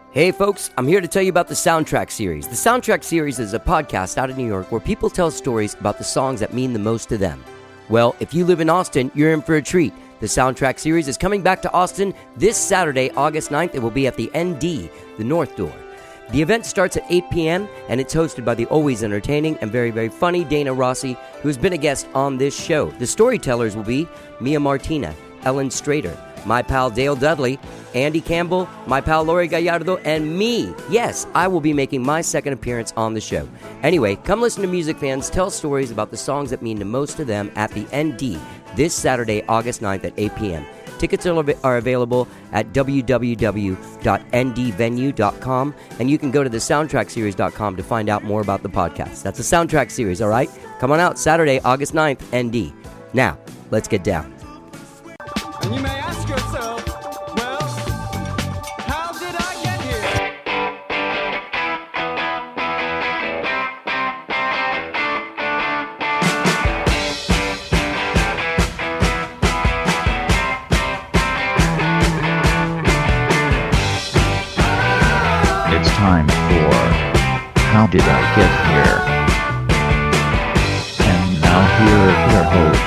Hey folks, I'm here to tell you about the Soundtrack Series. The Soundtrack Series is a podcast out of New York where people tell stories about the songs that mean the most to them. Well, if you live in Austin, you're in for a treat. The Soundtrack Series is coming back to Austin this Saturday, August 9th. It will be at the ND, the North Door. The event starts at 8 p.m. and it's hosted by the always entertaining and very, very funny Dana Rossi, who's been a guest on this show. The storytellers will be Mia Martina, Ellen Strader, my pal Dale Dudley, Andy Campbell, my pal Lori Gallardo, and me. Yes, I will be making my second appearance on the show. Anyway, come listen to music fans tell stories about the songs that mean the most to them at the ND this Saturday, August 9th at 8 p.m. Tickets are available at www.ndvenue.com, and you can go to thesoundtrackseries.com to find out more about the podcast. That's the Soundtrack Series, all right? Come on out Saturday, August 9th, ND. Now, let's get down. And you may ask yourself, well, how did I get here? It's time for How Did I Get Here? And now here is your host,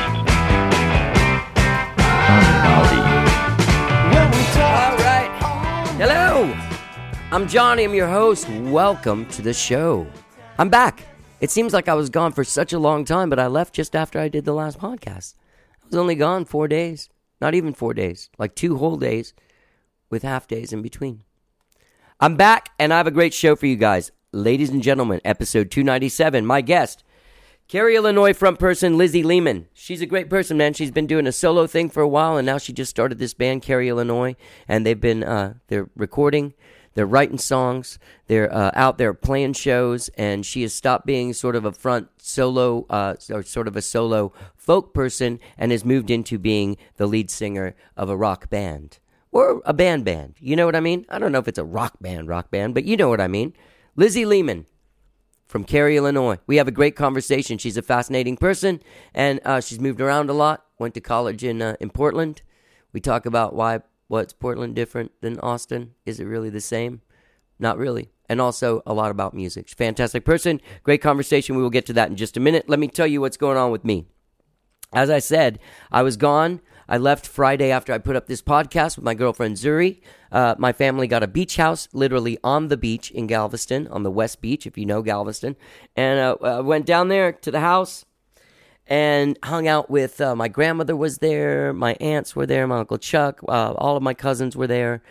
All right. Hello. I'm Johnny. I'm your host. Welcome to the show. I'm back. It seems like I was gone for such a long time, but I left just after I did the last podcast. I was only gone 4 days. Not even 4 days. Like 2 whole days with half days in between. I'm back, and I have a great show for you guys. Ladies and gentlemen, episode 297. My guest, Cary, Illinois front person Lizzie Lehman. She's a great person, man. She's been doing a solo thing for a while, and now she just started this band, Cary, Illinois, and they've been they're recording, they're writing songs, they're out there playing shows, and she has stopped being sort of a front solo or sort of a solo folk person and has moved into being the lead singer of a rock band or a band. You know what I mean? I don't know if it's a rock band, but you know what I mean. Lizzie Lehman from Cary, Illinois. We have a great conversation. She's a fascinating person, and she's moved around a lot. Went to college in Portland. We talk about what's Portland different than Austin? Is it really the same? Not really. And also a lot about music. She's a fantastic person. Great conversation. We will get to that in just a minute. Let me tell you what's going on with me. As I said, I was gone. I left Friday after I put up this podcast with my girlfriend Zuri. My family got a beach house literally on the beach in Galveston, on the West Beach, if you know Galveston. And I went down there to the house and hung out with my grandmother was there, my aunts were there, my Uncle Chuck, all of my cousins were there.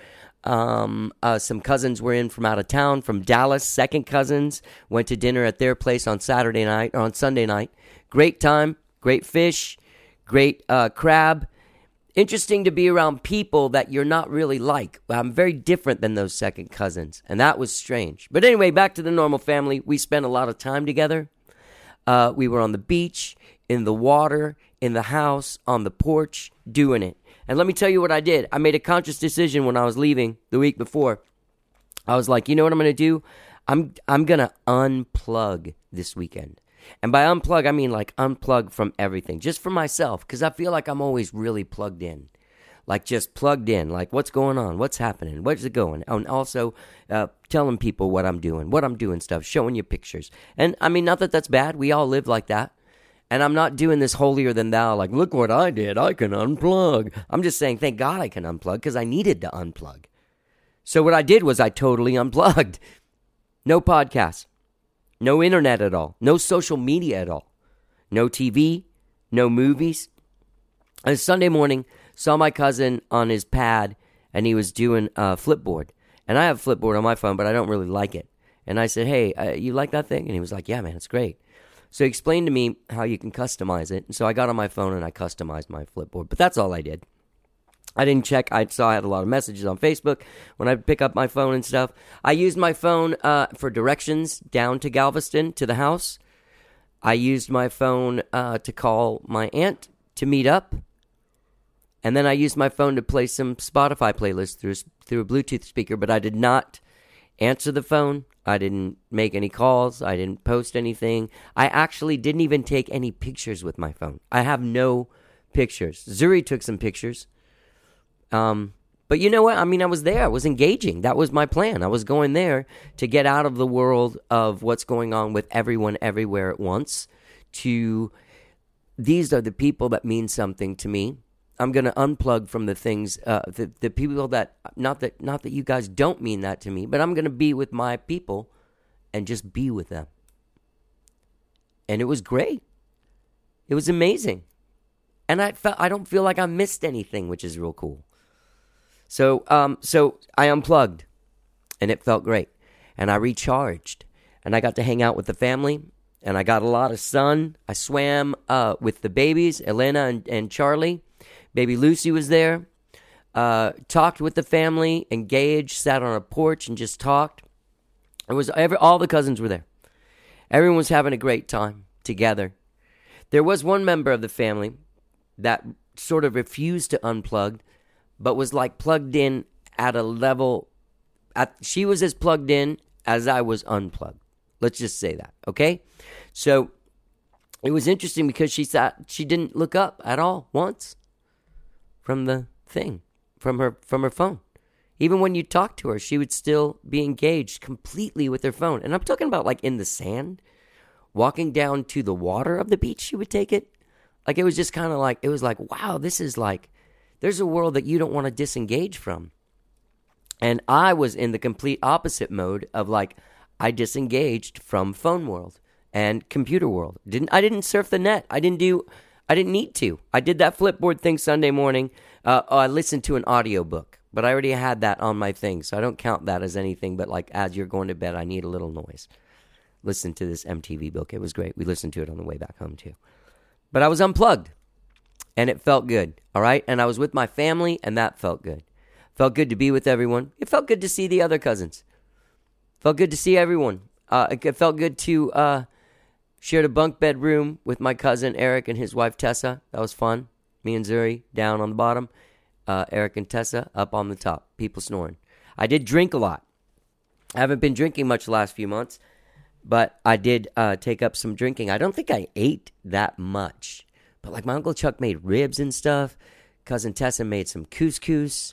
Some cousins were in from out of town, from Dallas, second cousins. Went to dinner at their place on Sunday night. Great time, great fish, great crab. Interesting to be around people that you're not really like. I'm very different than those second cousins, and that was strange. But anyway, back to the normal family. We spent a lot of time together. We were on the beach, in the water, in the house, on the porch, doing it. And let me tell you what I did. I made a conscious decision when I was leaving the week before. I was like, you know what I'm going to do? I'm going to unplug this weekend. And by unplug, I mean like unplug from everything, just for myself, because I feel like I'm always really plugged in, like just plugged in, like what's going on, what's happening, where's it going, and also telling people what I'm doing stuff, showing you pictures. And I mean, not that that's bad. We all live like that. And I'm not doing this holier than thou, like, look what I did, I can unplug. I'm just saying, thank God I can unplug, because I needed to unplug. So what I did was I totally unplugged. No podcasts. No internet at all. No social media at all. No TV. No movies. On Sunday morning, saw my cousin on his pad, and he was doing a Flipboard. And I have Flipboard on my phone, but I don't really like it. And I said, hey, you like that thing? And he was like, yeah, man, it's great. So he explained to me how you can customize it. And so I got on my phone and I customized my Flipboard. But that's all I did. I didn't check. I saw I had a lot of messages on Facebook when I pick up my phone and stuff. I used my phone for directions down to Galveston, to the house. I used my phone to call my aunt to meet up. And then I used my phone to play some Spotify playlists through a Bluetooth speaker. But I did not answer the phone. I didn't make any calls. I didn't post anything. I actually didn't even take any pictures with my phone. I have no pictures. Zuri took some pictures. But you know what? I mean, I was there. I was engaging. That was my plan. I was going there to get out of the world of what's going on with everyone everywhere at once to these are the people that mean something to me. I'm going to unplug from the things, the people that not that you guys don't mean that to me, but I'm going to be with my people and just be with them. And it was great. It was amazing. And I don't feel like I missed anything, which is real cool. So I unplugged, and it felt great, and I recharged, and I got to hang out with the family, and I got a lot of sun. I swam with the babies, Elena and Charlie. Baby Lucy was there. Talked with the family, engaged, sat on a porch and just talked. All the cousins were there. Everyone was having a great time together. There was one member of the family that sort of refused to unplug, but was like plugged in at a level. She was as plugged in as I was unplugged. Let's just say that, okay? So it was interesting because she didn't look up at all once from the thing, from her phone. Even when you talked to her, she would still be engaged completely with her phone. And I'm talking about like in the sand, walking down to the water of the beach, she would take it. Like it was just kind of like, it was like, wow, this is like, there's a world that you don't want to disengage from. And I was in the complete opposite mode of like, I disengaged from phone world and computer world. I didn't surf the net. I didn't need to. I did that Flipboard thing Sunday morning. I listened to an audiobook, but I already had that on my thing, so I don't count that as anything. But like as you're going to bed, I need a little noise. Listen to this MTV book. It was great. We listened to it on the way back home too. But I was unplugged, and it felt good, all right? And I was with my family, and that felt good. Felt good to be with everyone. It felt good to see the other cousins. Felt good to see everyone. It felt good to share a bunk bed room with my cousin Eric and his wife Tessa. That was fun. Me and Zuri down on the bottom. Eric and Tessa up on the top. People snoring. I did drink a lot. I haven't been drinking much the last few months, but I did take up some drinking. I don't think I ate that much. But like my Uncle Chuck made ribs and stuff. Cousin Tessa made some couscous.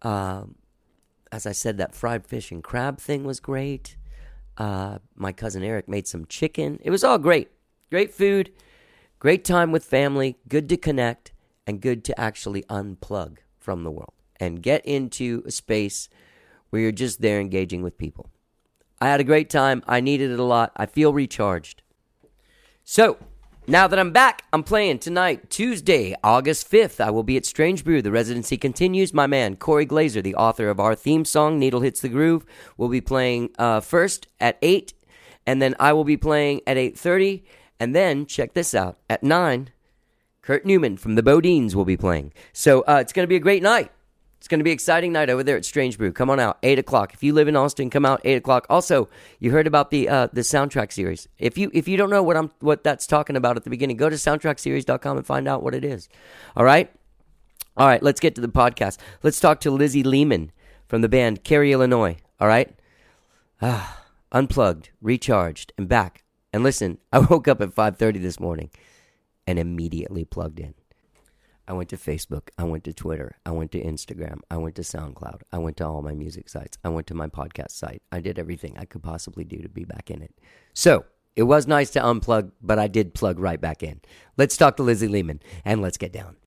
As I said, that fried fish and crab thing was great. My cousin Eric made some chicken. It was all great. Great food. Great time with family. Good to connect. And good to actually unplug from the world. And get into a space where you're just there engaging with people. I had a great time. I needed it a lot. I feel recharged. So, now that I'm back, I'm playing tonight, Tuesday, August 5th. I will be at Strange Brew. The residency continues. My man, Corey Glazer, the author of our theme song, Needle Hits the Groove, will be playing first at 8, and then I will be playing at 8:30, and then, check this out, at 9, Kurt Newman from the Bodines will be playing. So it's going to be a great night. It's going to be an exciting night over there at Strange Brew. Come on out, 8 o'clock. If you live in Austin, come out 8 o'clock. Also, you heard about the soundtrack series. If you don't know what that's talking about at the beginning, go to soundtrackseries.com and find out what it is. All right? All right, let's get to the podcast. Let's talk to Lizzie Lehman from the band Cary, Illinois. All right? Unplugged, recharged, and back. And listen, I woke up at 5:30 this morning and immediately plugged in. I went to Facebook, I went to Twitter, I went to Instagram, I went to SoundCloud, I went to all my music sites, I went to my podcast site. I did everything I could possibly do to be back in it. So, it was nice to unplug, but I did plug right back in. Let's talk to Lizzie Lehman, and let's get down.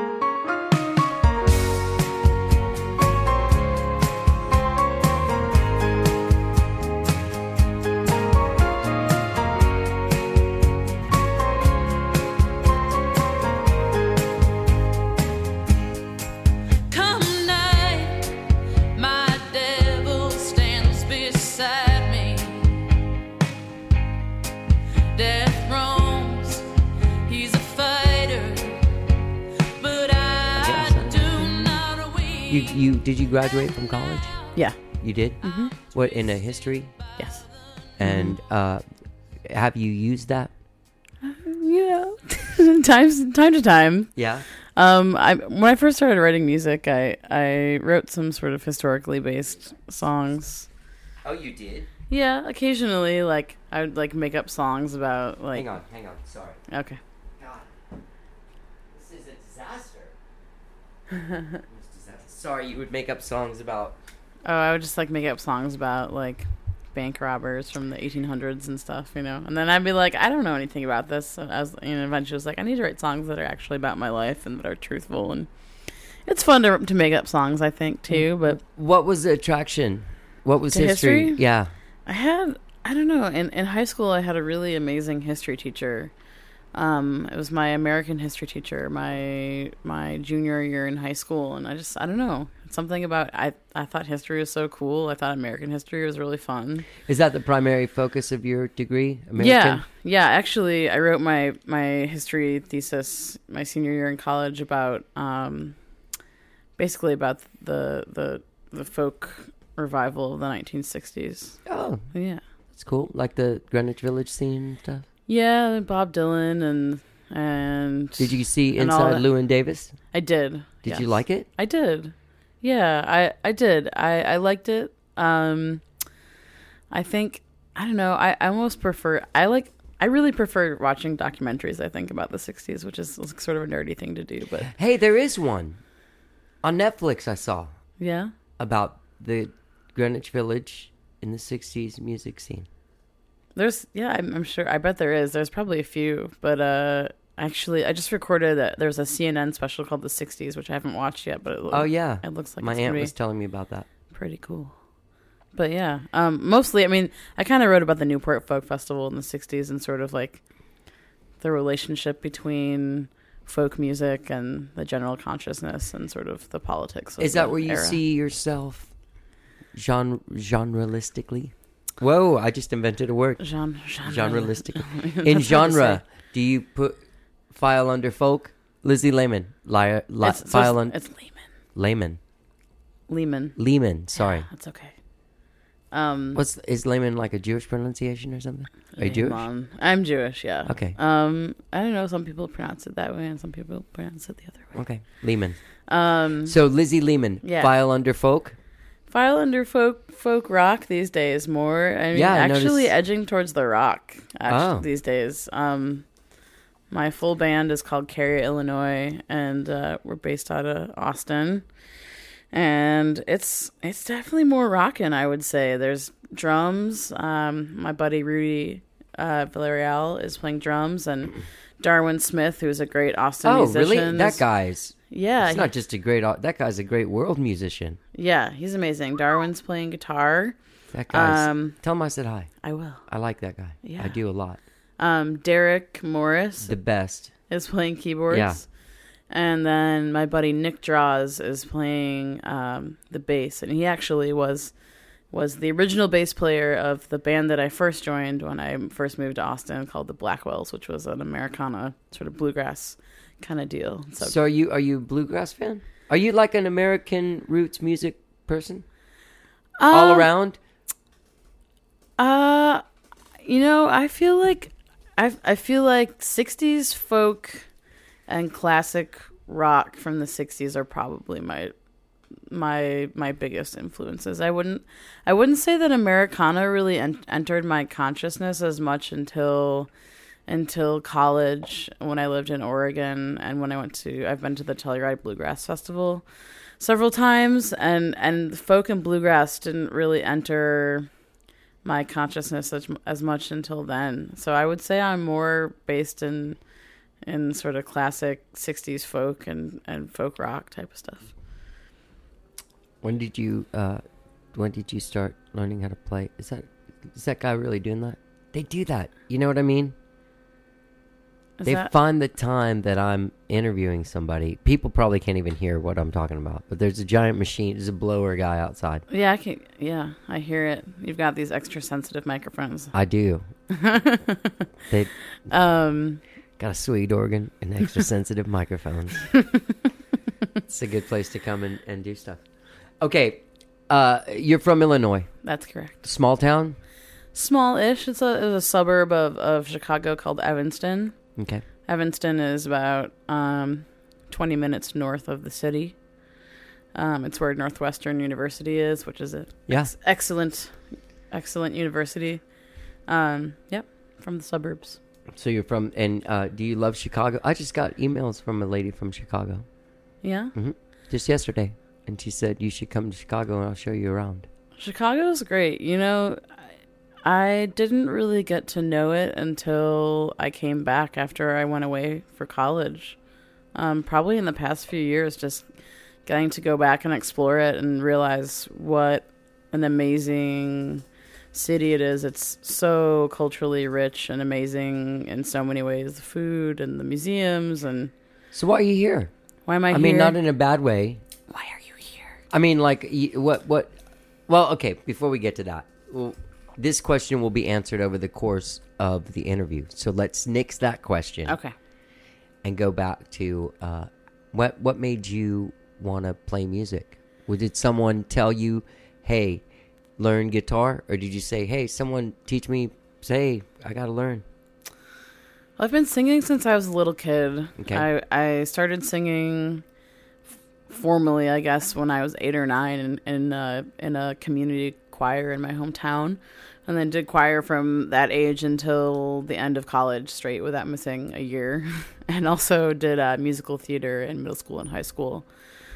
Did you graduate from college? Yeah. You did? Mm-hmm. What, in a history? Yes. And have you used that? Yeah. time to time. Yeah. When I first started writing music, I wrote some sort of historically based songs. Oh, you did? Yeah, occasionally, like I would like make up songs about like. Hang on. Sorry. Okay. God, this is a disaster. Sorry, you would make up songs about. Oh, I would just like make up songs about like bank robbers from the 1800s and stuff, you know. And then I'd be like, I don't know anything about this. So I was, eventually I was like, I need to write songs that are actually about my life and that are truthful. And it's fun to make up songs, I think, too. But what was the attraction? What was To history? history? Yeah. I don't know. In high school, I had a really amazing history teacher. It was my American history teacher, my junior year in high school, and I don't know. Something about I thought history was so cool. I thought American history was really fun. Is that the primary focus of your degree? American? Yeah. Actually, I wrote my history thesis my senior year in college about basically about the folk revival of the 1960s. Oh, Yeah. that's cool. Like the Greenwich Village scene and stuff. Yeah, Bob Dylan and Did you see and all Inside that. Llewyn Davis? I did. Did yes. you like it? I did. Yeah, I did. I liked it. I think I don't know. I almost prefer. I really prefer watching documentaries. I think about the 60s, which is sort of a nerdy thing to do. But Hey, there is one on Netflix I saw yeah, about the Greenwich Village in the 60s music scene. I'm sure. I bet there is. There's probably a few, but actually, I just recorded that there's a CNN special called The 60s, which I haven't watched yet. But Oh, yeah. it looks like My it's aunt gonna be was telling me about that. pretty cool. But yeah, mostly, I mean, I kind of wrote about the Newport Folk Festival in the 60s and sort of like the relationship between folk music and the general consciousness and sort of the politics of Is that the where you era. see yourself genrealistically? Whoa, I just invented a word. Genrealistic. That's In hard to genre, say. do you file under folk? Lizzie Lehman. File under It's Lehman. Lehman, sorry. Yeah, that's okay. Is Lehman like a Jewish pronunciation or something? Are you Jewish? Lehman. I'm Jewish, yeah. Okay. I don't know. Some people pronounce it that way, and some people pronounce it the other way. Okay. Lehman. Um, So Lizzie Lehman, yeah. file under folk? File under folk rock these days more. I mean, Yeah, I actually noticed- edging towards the rock these days. My full band is called Carrier, Illinois, and we're based out of Austin. And it's definitely more rockin', I would say. There's drums. My buddy Rudy Villarreal is playing drums, and Darwin Smith, who's a great Austin musician. Really? That guy's... Yeah, It's not just a great... That guy's a great world musician. yeah, he's amazing. Darwin's playing guitar. That guy's... Tell him I said hi. I will. I like that guy. Yeah. I do a lot. Derek Morris The best. is playing keyboards. Yeah. And then my buddy Nick Draws is playing the bass. And he actually was the original bass player of the band that I first joined when I first moved to Austin called the Blackwells, which was an Americana sort of bluegrass kind of deal. So are you a bluegrass fan? Are you like an American roots music person? All around? I feel like I feel like 60s folk and classic rock from the 60s are probably my biggest influences. I wouldn't say that Americana really entered my consciousness as much until college, when I lived in Oregon, and when I've been to the Telluride Bluegrass Festival several times, and folk and bluegrass didn't really enter my consciousness as much until then. So I would say I'm more based in sort of classic 60s folk and folk rock type of stuff. When did you start learning how to play? Is that guy really doing that? They do that. You know what I mean? They find the time that I'm interviewing somebody. People probably can't even hear what I'm talking about, but there's a giant machine. There's a blower guy outside. Yeah, I hear it. You've got these extra sensitive microphones. I do. They got a sweet organ and extra sensitive microphones. It's a good place to come and do stuff. Okay, you're from Illinois. That's correct. Small town? Small-ish. It's a suburb of Chicago called Evanston. Okay. Evanston is about 20 minutes north of the city. It's where Northwestern University is, which is excellent university. Yep, from the suburbs. So you're from, and do you love Chicago? I just got emails from a lady from Chicago. Yeah? Just yesterday. and she said you should come to Chicago and I'll show you around. Chicago's great. You know, I didn't really get to know it until I came back after I went away for college. Probably in the past few years, just getting to go back and explore it and realize what an amazing city it is. It's so culturally rich and amazing in so many ways. The food and the museums and... So why are you here? Why am I here? I mean, not in a bad way. Why are you here? I mean, like, what? Well, okay, before we get to that, this question will be answered over the course of the interview. So let's nix that question. Okay. And go back to what made you want to play music? Did someone tell you, hey, learn guitar? Or did you say, hey, someone teach me, say, I got to learn? I've been singing since I was a little kid. Okay. I started singing formally, I guess, when I was 8 or 9 in a community choir in my hometown, and then did choir from that age until the end of college, straight without missing a year, and also did musical theater in middle school and high school.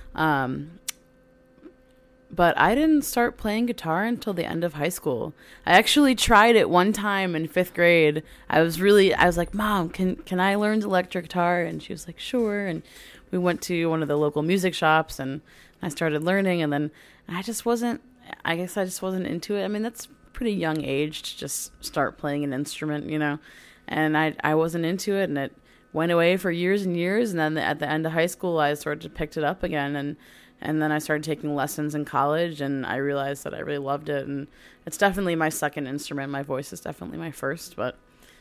But I didn't start playing guitar until the end of high school. I actually tried it one time in 5th grade. I was like, Mom, can I learn electric guitar? And she was like, sure. And we went to one of the local music shops and I started learning, and then I just wasn't into it. I mean, that's pretty young age to just start playing an instrument, you know, and I wasn't into it, and it went away for years and years. And then at the end of high school, I sort of picked it up again, and then I started taking lessons in college, and I realized that I really loved it. And it's definitely my second instrument. My voice is definitely my first, but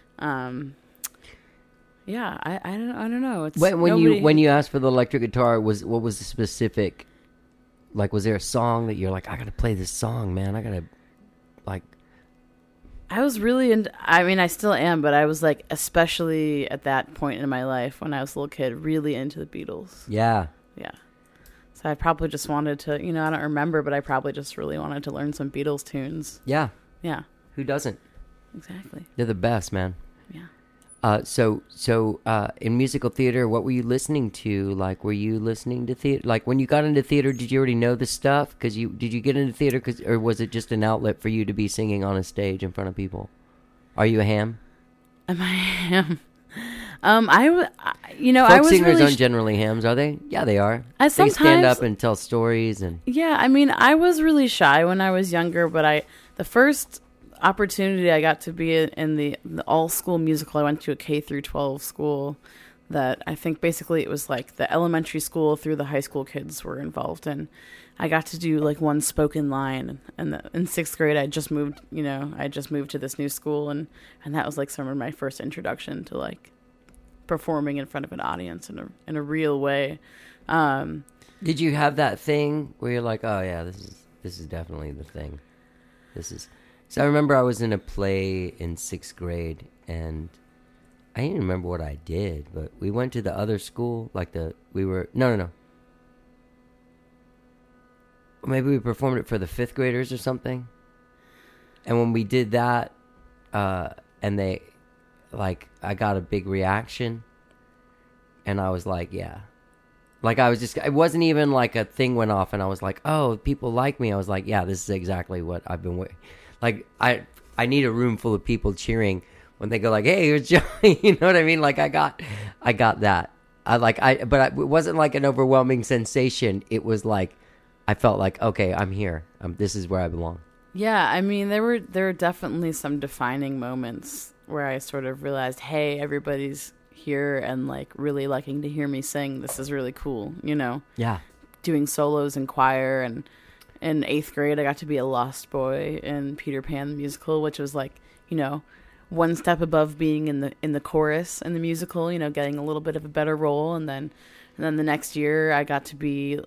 yeah, I don't know. It's when you asked for the electric guitar, what was the specific? Like, was there a song that you're like, I gotta play this song, man? I gotta, like. I was really into. I mean, I still am, but I was like, especially at that point in my life when I was a little kid, really into the Beatles. Yeah. Yeah. So I probably just wanted to, you know, I don't remember, but I probably just really wanted to learn some Beatles tunes. Yeah. Yeah. Who doesn't? Exactly. They're the best, man. Yeah. So in musical theater, what were you listening to? Like, were you listening to theater? Like, when you got into theater, did you already know this stuff? Did you get into theater or was it just an outlet for you to be singing on a stage in front of people? Are you a ham? Am I a ham? Folk I was singers really aren't generally hams, are they? Yeah, they are. They stand sometimes- up and tell stories and. Yeah, I mean, I was really shy when I was younger, but the first opportunity I got to be in the all-school musical, I went to a K through 12 school that I think basically it was like the elementary school through the high school kids were involved in. I got to do like one spoken line, and in 6th grade I just moved to this new school, and that was like some of my first introduction to like performing in front of an audience in a real way. Did you have that thing where you're like, oh yeah, this is definitely the thing. So I remember I was in a play in 6th grade, and I didn't remember what I did, but we went to the other school, no. Maybe we performed it for the 5th graders or something. And when we did that, and they, like, I got a big reaction, and I was like, yeah. Like, it wasn't even like a thing went off, and I was like, oh, people like me. I was like, yeah, this is exactly what I've been waiting. Like, I need a room full of people cheering when they go like, hey, here's Johnny. You know what I mean? Like, I got that. It wasn't like an overwhelming sensation. It was like, I felt like, okay, I'm here. This is where I belong. Yeah, I mean, there were definitely some defining moments where I sort of realized, hey, everybody's here and like really liking to hear me sing. This is really cool, you know? Yeah. Doing solos in choir, and in 8th grade I got to be a lost boy in Peter Pan the musical, which was like, you know, one step above being in the chorus in the musical, you know, getting a little bit of a better role. And then the next year I got to be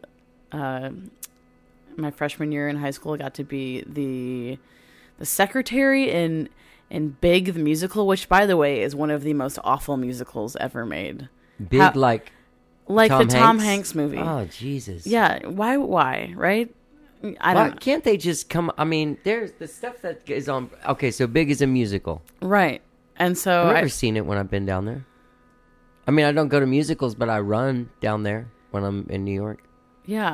my freshman year in high school, I got to be the secretary in Big the musical, which by the way is one of the most awful musicals ever made. Big, like Tom Hanks movie. Oh Jesus. Yeah, why, right? I don't know. Can't they just come? I mean, there's the stuff that is on. Okay, so Big is a musical, right? And so I've never seen it when I've been down there. I mean, I don't go to musicals, but I run down there when I'm in New York. Yeah,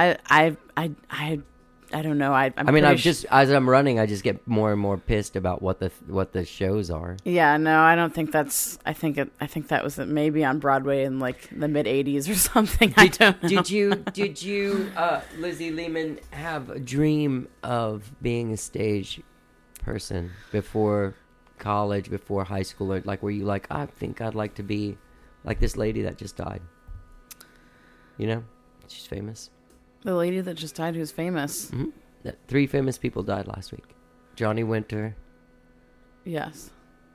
I don't know. I'm I mean, pretty I've just as I'm running, I just get more and more pissed about what the shows are. Yeah, no, I don't think that's. I think that was maybe on Broadway in like the mid '80s or something. I don't know. Did you, Lizzie Lehman, have a dream of being a stage person before college, before high school, or like were you like, I think I'd like to be like this lady that just died? You know, she's famous. The lady that just died, who's famous. Mm-hmm. 3 famous people died last week. Johnny Winter. Yes.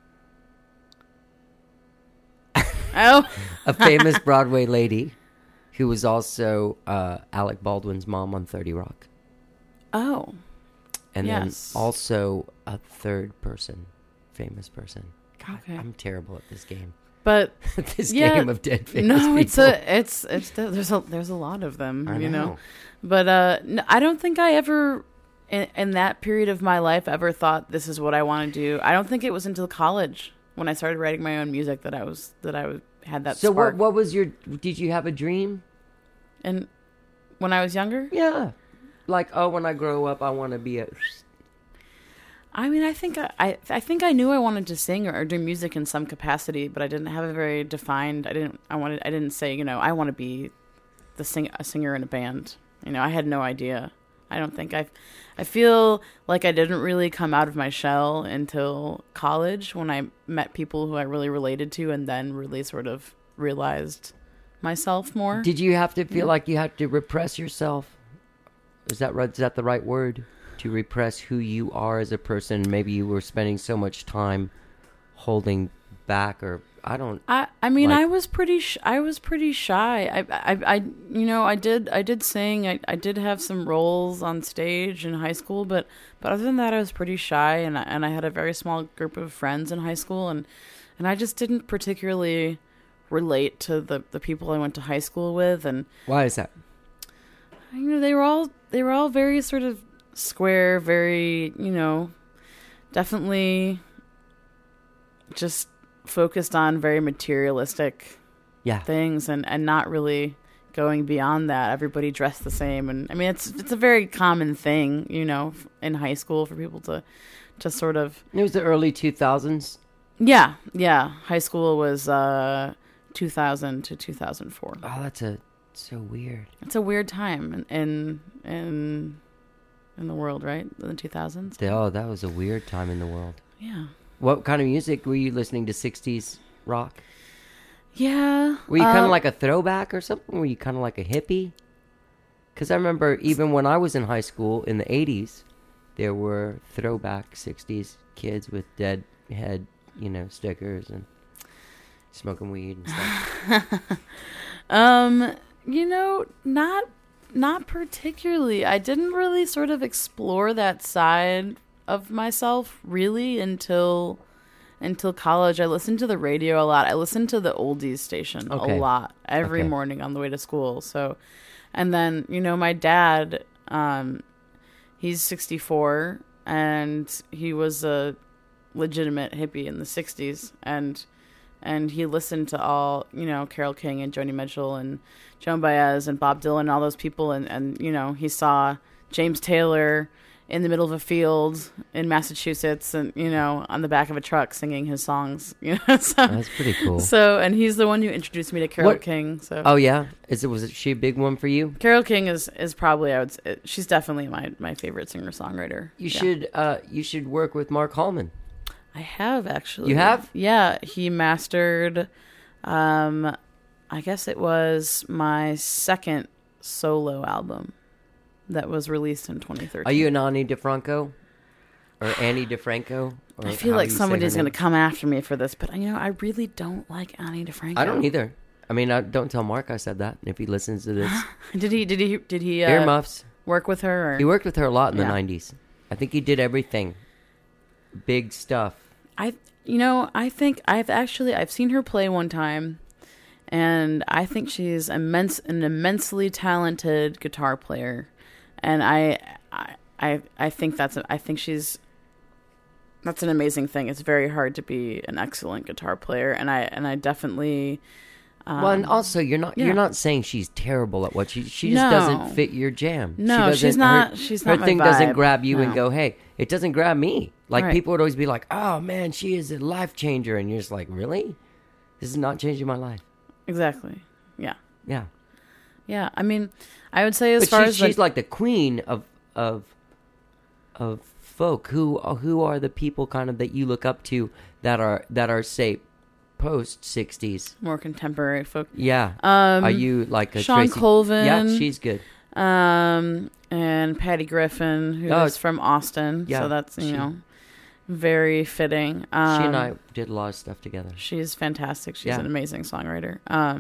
Oh. A famous Broadway lady who was also Alec Baldwin's mom on 30 Rock. Oh. And yes. then also a third person, famous person. God, okay. I'm terrible at this game. But this yeah, game of dead famous people. there's a lot of them, I you know. But no, I don't think I ever in that period of my life ever thought this is what I want to do. I don't think it was until college when I started writing my own music that I had that So spark. what was did you have a dream? And when I was younger? Yeah. Like, oh, when I grow up I want to be a I mean, I think I knew I wanted to sing or do music in some capacity, but I didn't have a very defined. I didn't say, you know, I want to be a singer in a band. You know, I had no idea. I don't think I feel like I didn't really come out of my shell until college when I met people who I really related to, and then really sort of realized myself more. Did you have to feel like you had to repress yourself? Is that right? Is that the right word? To repress who you are as a person? Maybe you were spending so much time holding back, or I mean, like, I was pretty shy. I you know, I did sing. I did have some roles on stage in high school, but other than that, I was pretty shy, and I had a very small group of friends in high school, and I just didn't particularly relate to the people I went to high school with. And why is that? You know, they were all very sort of square, very, you know, definitely just focused on very materialistic things and not really going beyond that. Everybody dressed the same, and I mean it's a very common thing, you know, in high school for people to sort of. It was the early 2000s. Yeah. High school was 2000 to 2004. Oh, that's so weird. It's a weird time in the world, right? In the 2000s. Oh, that was a weird time in the world. Yeah. What kind of music were you listening to? 60s rock? Yeah. Were you kind of like a throwback or something? Were you kind of like a hippie? Because I remember even when I was in high school in the 80s, there were throwback 60s kids with dead head, you know, stickers and smoking weed and stuff. You know, not particularly. I didn't really sort of explore that side of myself really until college. I listened to the radio a lot. I listened to the oldies station a lot every morning on the way to school. So, and then, you know, my dad, he's 64 and he was a legitimate hippie in the 60s, and he listened to all, you know, Carole King and Joni Mitchell and Joan Baez and Bob Dylan and all those people. And, you know, he saw James Taylor in the middle of a field in Massachusetts and, you know, on the back of a truck singing his songs, you know. So, that's pretty cool. So, and he's the one who introduced me to Carole King. So. Oh, yeah? Was she a big one for you? Carole King is probably, I would say, she's definitely my favorite singer-songwriter. You should work with Mark Hallman. I have, actually. You have? Yeah, he mastered, I guess it was my second solo album that was released in 2013. Are you an Ani DeFranco? Or Annie DeFranco? Or I feel like somebody's going to come after me for this, but, you know, I really don't like Ani DeFranco. I don't either. I mean, don't tell Mark I said that if he listens to this. Did he earmuffs. Work with her? Or? He worked with her a lot in the 90s. I think he did everything. Big stuff. I think I've seen her play one time, and I think she's an immensely talented guitar player, and I think that's an amazing thing. It's very hard to be an excellent guitar player, and I definitely Well, and also you're yeah. not saying she's terrible at what she just No. doesn't fit your jam. No, she she's not- she's not Her my thing doesn't vibe. grab you and No. go, hey, it doesn't grab me. Like Right. people would always be like, oh man, she is a life changer, and you're just like, really? This is not changing my life. Exactly. Yeah. Yeah, Yeah. I mean, I would say as but far as she's like the queen of folk. Who are the people kind of that you look up to that are say post 60s? more contemporary folk. Yeah. Are you like a Sean Tracy? Colvin. Yeah, she's good. And Patty Griffin, who Oh, is from Austin. yeah, So that's, she- very fitting. She and I did a lot of stuff together. She's fantastic. She's Yeah. an amazing songwriter.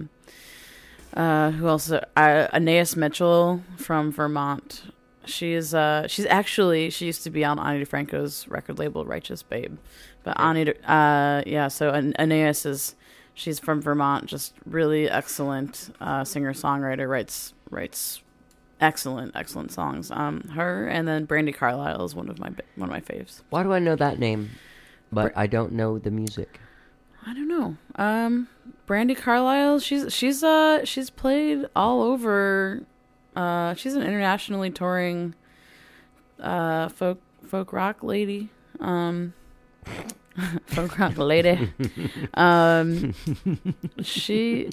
Who else? Anais Mitchell from Vermont. She used to be on Ani DeFranco's record label, Righteous Babe. But so Anais she's from Vermont, just really excellent singer-songwriter, writes excellent songs. Her, and then Brandi Carlile is one of my faves. Why do I know that name, but I don't know the music? I don't know. Brandi Carlile, she's played all over. She's an internationally touring folk rock lady. Folk rock lady. She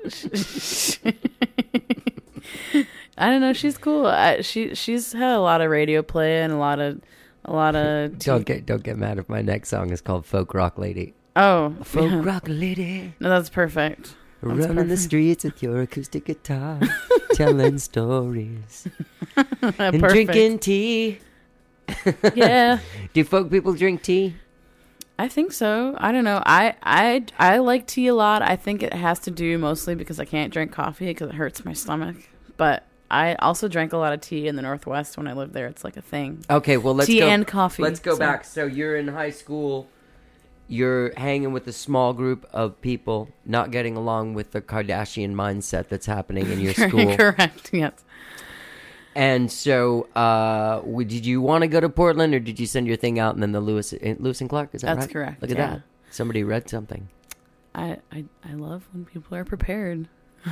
I don't know. She's cool. She's had a lot of radio play and a lot of. Don't get mad if my next song is called Folk Rock Lady. Oh, Folk yeah. Rock Lady, No, that's perfect. running the perfect. streets with your acoustic guitar, telling stories and Perfect. drinking tea. Yeah, Do folk people drink tea? I think so. I don't know. I like tea a lot. I think it has to do mostly because I can't drink coffee because it hurts my stomach. But I also drank a lot of tea in the Northwest when I lived there. It's like a thing. Okay, well let's Tea go. and coffee. Let's go So- back. So you're in high school. You're hanging with a small group of people, not getting along with the Kardashian mindset that's happening in your school. Correct. Yes. And so, did you want to go to Portland, or did you send your thing out and then the Lewis and Clark? Is that right? That's correct, Look at yeah. that. Somebody read something. I love when people are prepared.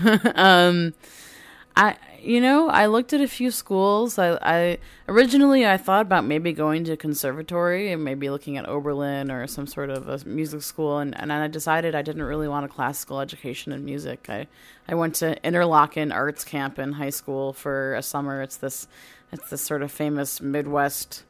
I looked at a few schools. I originally thought about maybe going to conservatory and maybe looking at Oberlin or some sort of a music school, and I decided I didn't really want a classical education in music. I went to Interlochen Arts Camp in high school for a summer. It's this sort of famous Midwest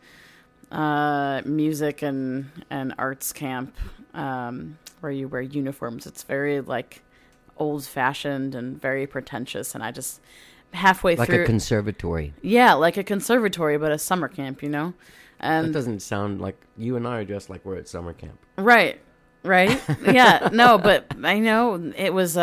music and arts camp where you wear uniforms. It's very like old-fashioned and very pretentious, and I just halfway Like through a conservatory. yeah, like a conservatory but a summer camp, That and doesn't sound like you and I are just like we're at summer camp. right yeah, no, but I know it was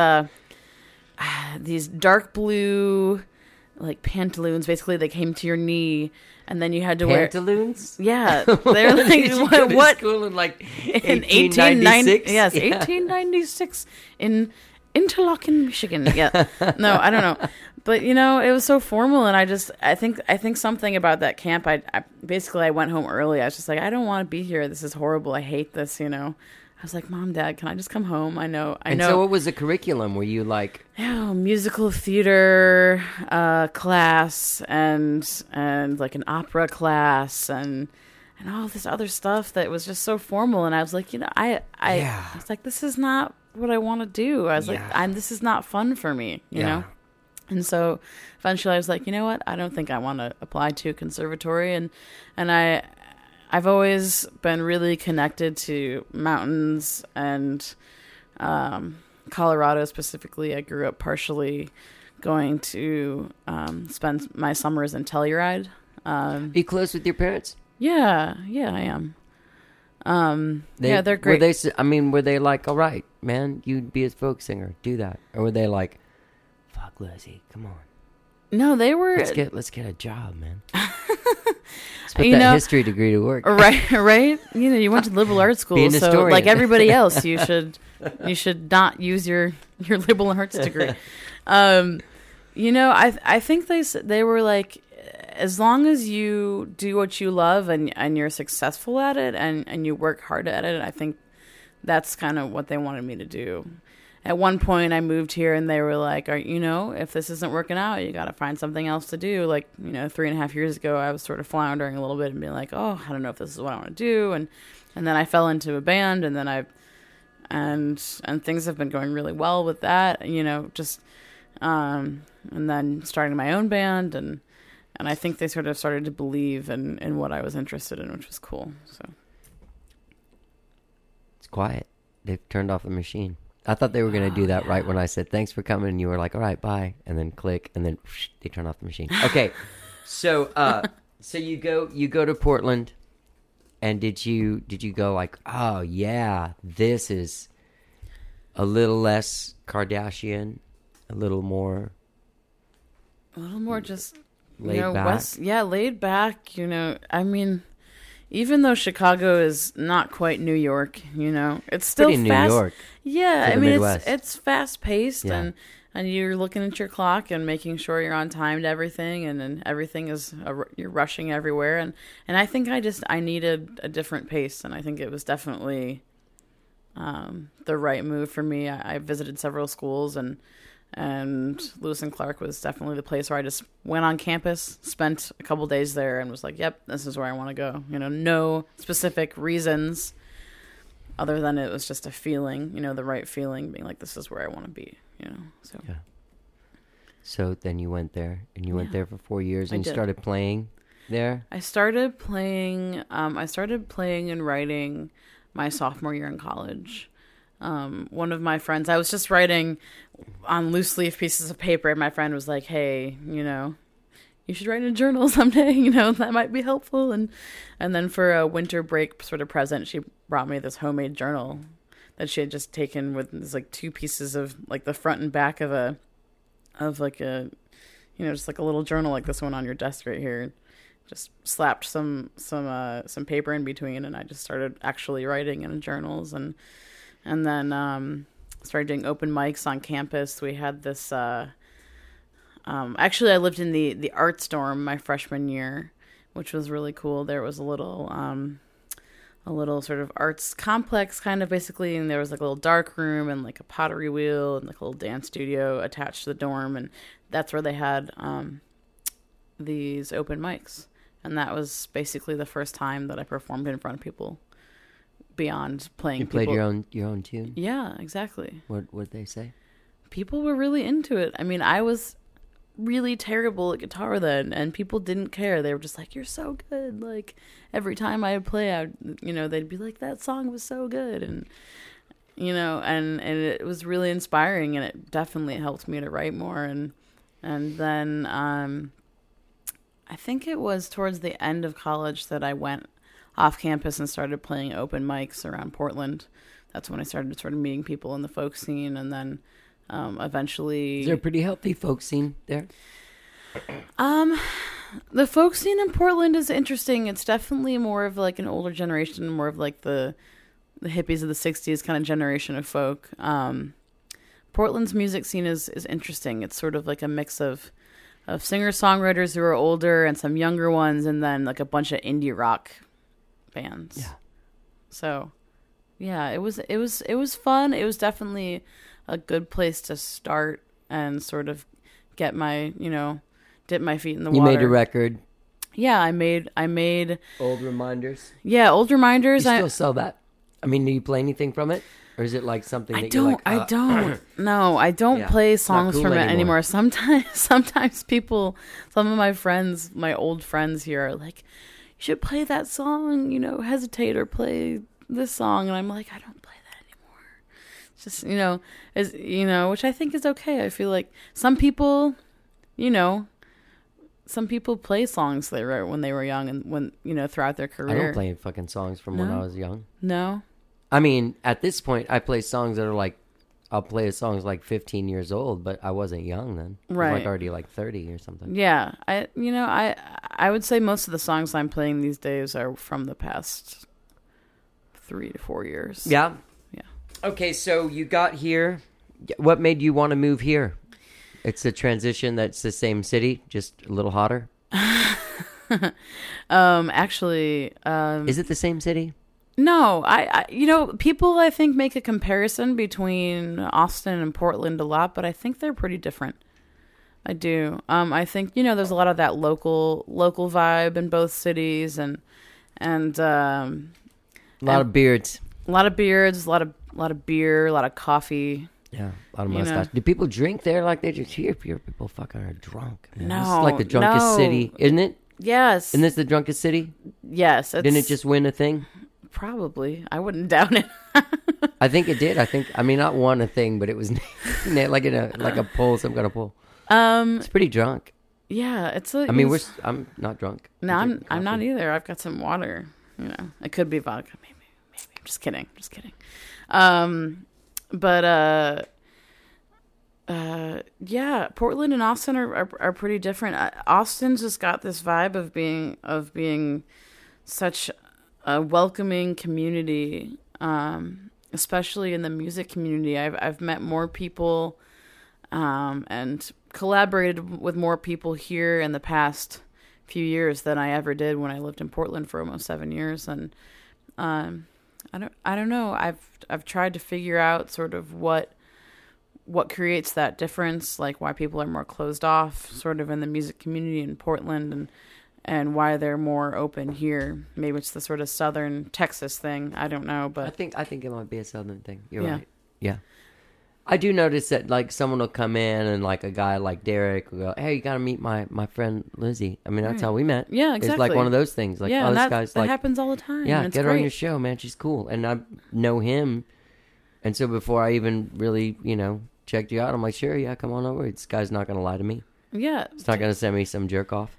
these dark blue like pantaloons. Basically they came to your knee, and then you had to Pantaloons? wear they're like Did you go to what school in like in 1896? Yes, Yeah. 1896 in Interlochen, Michigan. Yeah, no, I don't know, but it was so formal, and I think something about that camp. I went home early. I was just like, I don't want to be here. This is horrible. I hate this. I was like, Mom, Dad, can I just come home? I know. And so what was the curriculum? Were you like... Musical theater class and like an opera class and all this other stuff that was just so formal, and I was like, I was like, this is not what I want to do. I was like, this is not fun for me, you know. And so eventually I was like, you know what? I don't think I want to apply to a conservatory, and I've always been really connected to mountains and Colorado specifically. I grew up partially going to spend my summers in Telluride. Are you close with your parents? Yeah, I am. They're great. Were they like, all right, man, you'd be a folk singer, do that? Or were they like, fuck Lizzie, come on. No, they were... Let's get a job, man. Let's put that history degree to work. Right? You went to liberal arts school, Be an so historian. like everybody else, you should not use your liberal arts degree. I think they were like, as long as you do what you love and you're successful at it and you work hard at it, I think that's kind of what they wanted me to do. at one point I moved here and they were like, if this isn't working out, you got to find something else to do. Like, 3.5 years ago, I was sort of floundering a little bit and being like, oh, I don't know if this is what I want to do. And then I fell into a band, and then and things have been going really well with that, and then starting my own band, and I think they sort of started to believe in what I was interested in, which was cool. So It's quiet. They've turned off the machine. I thought they were going to do that right when I said, thanks for coming. And you were like, all right, bye. And then click. And then they turn off the machine. Okay. So you go to Portland. And did you go like, oh, yeah, this is a little less Kardashian, a little more just laid back? Laid back. I mean, even though Chicago is not quite New York, it's still pretty fast. New York. Yeah, I mean, it's fast paced, Yeah. and you're looking at your clock and making sure you're on time to everything, and then everything is you're rushing everywhere, and I think I needed a different pace, and I think it was definitely the right move for me. I visited several schools, and Lewis and Clark was definitely the place where I just went on campus, spent a couple days there, and was like, yep, this is where I want to go. No specific reasons other than it was just a feeling, the right feeling, being like, this is where I want to be, so. Yeah. So then you went there, and you went there for 4 years, and you started playing there? I started playing and writing my sophomore year in college. One of my friends, I was just writing on loose leaf pieces of paper, and my friend was like, hey, you should write in a journal someday, that might be helpful. And then for a winter break sort of present, she brought me this homemade journal that she had just taken with this, like, 2 pieces of, like, the front and back of a just like a little journal like this one on your desk right here. Just slapped some paper in between, and I just started actually writing in journals, and then started doing open mics on campus. We had this actually I lived in the Arts Dorm my freshman year, which was really cool. There was a little sort of arts complex kind of basically, and there was like a little dark room and like a pottery wheel and like a little dance studio attached to the dorm, and that's where they had these open mics. And that was basically the first time that I performed in front of people beyond playing. You played your own tune? Yeah, exactly. What did they say? People were really into it. I mean, I was really terrible at guitar then, and people didn't care. They were just like, you're so good. Like, every time I would play, they'd be like, that song was so good. And, and it was really inspiring, and it definitely helped me to write more. And then I think it was towards the end of college that I went off campus and started playing open mics around Portland. That's when I started sort of meeting people in the folk scene, and then eventually... Is there a pretty healthy folk scene there? The folk scene in Portland is interesting. It's definitely more of like an older generation, more of like the hippies of the 60s kind of generation of folk. Portland's music scene is interesting. It's sort of like a mix of singer-songwriters who are older and some younger ones, and then like a bunch of indie rock bands. Yeah. So, yeah, it was fun. It was definitely a good place to start and sort of get my, dip my feet in the water. You made a record. Yeah, I made Old Reminders. Yeah, Old Reminders. You still sell that? I mean, do you play anything from it? Or is it like something that you're like... I don't. No, I don't play songs cool from it anymore. Sometimes people, some of my friends, my old friends here are like, you should play that song, Hesitate, or play this song. And I'm like, I don't play that anymore. It's just, which I think is okay. I feel like some people play songs they wrote when they were young and when, throughout their career. I don't play fucking songs from when I was young. No? I mean, at this point, I play songs that are like, I'll play songs like 15 years old, but I wasn't young then. Right. I was like already like 30 or something. Yeah. I would say most of the songs I'm playing these days are from the past 3 to 4 years. Yeah? Yeah. Okay, so you got here. What made you want to move here? It's a transition that's the same city, just a little hotter? Actually... Is it the same city? No, people I think make a comparison between Austin and Portland a lot, but I think they're pretty different. I do. I think, there's a lot of that local vibe in both cities and a lot of beards. A lot of beards, a lot of beer, a lot of coffee. Yeah, a lot of mustache. Do people drink there like they just here? People fucking are drunk. Man. No, this is like the drunkest city, isn't it? Yes. Isn't this the drunkest city? Yes. Didn't it just win a thing? Probably. I wouldn't doubt it. I think it did. Not won a thing, but it was like in a poll, some kind of poll. It's pretty drunk. Yeah, I'm not drunk. No, I'm not either. I've got some water. It could be vodka, maybe. Just kidding. Yeah, Portland and Austin are pretty different. Austin's just got this vibe of being such a welcoming community, especially in the music community. I've met more people and collaborated with more people here in the past few years than I ever did when I lived in Portland for almost 7 years. And I don't know. I've tried to figure out sort of what creates that difference, like why people are more closed off sort of in the music community in Portland and why they're more open here. Maybe it's the sort of southern Texas thing. I don't know, but I think it might be a southern thing. You're right. Yeah. I do notice that like someone will come in and like a guy like Derek will go, "Hey, you got to meet my friend Lizzie." I mean, that's how we met. Yeah, exactly. It's like one of those things. Like, yeah, this guy's that like, happens all the time. Yeah, it's get her great. on your show, man. She's cool. And I know him. And so before I even really, checked you out, I'm like, sure, yeah, come on over. This guy's not going to lie to me. Yeah. It's not going to send me some jerk off.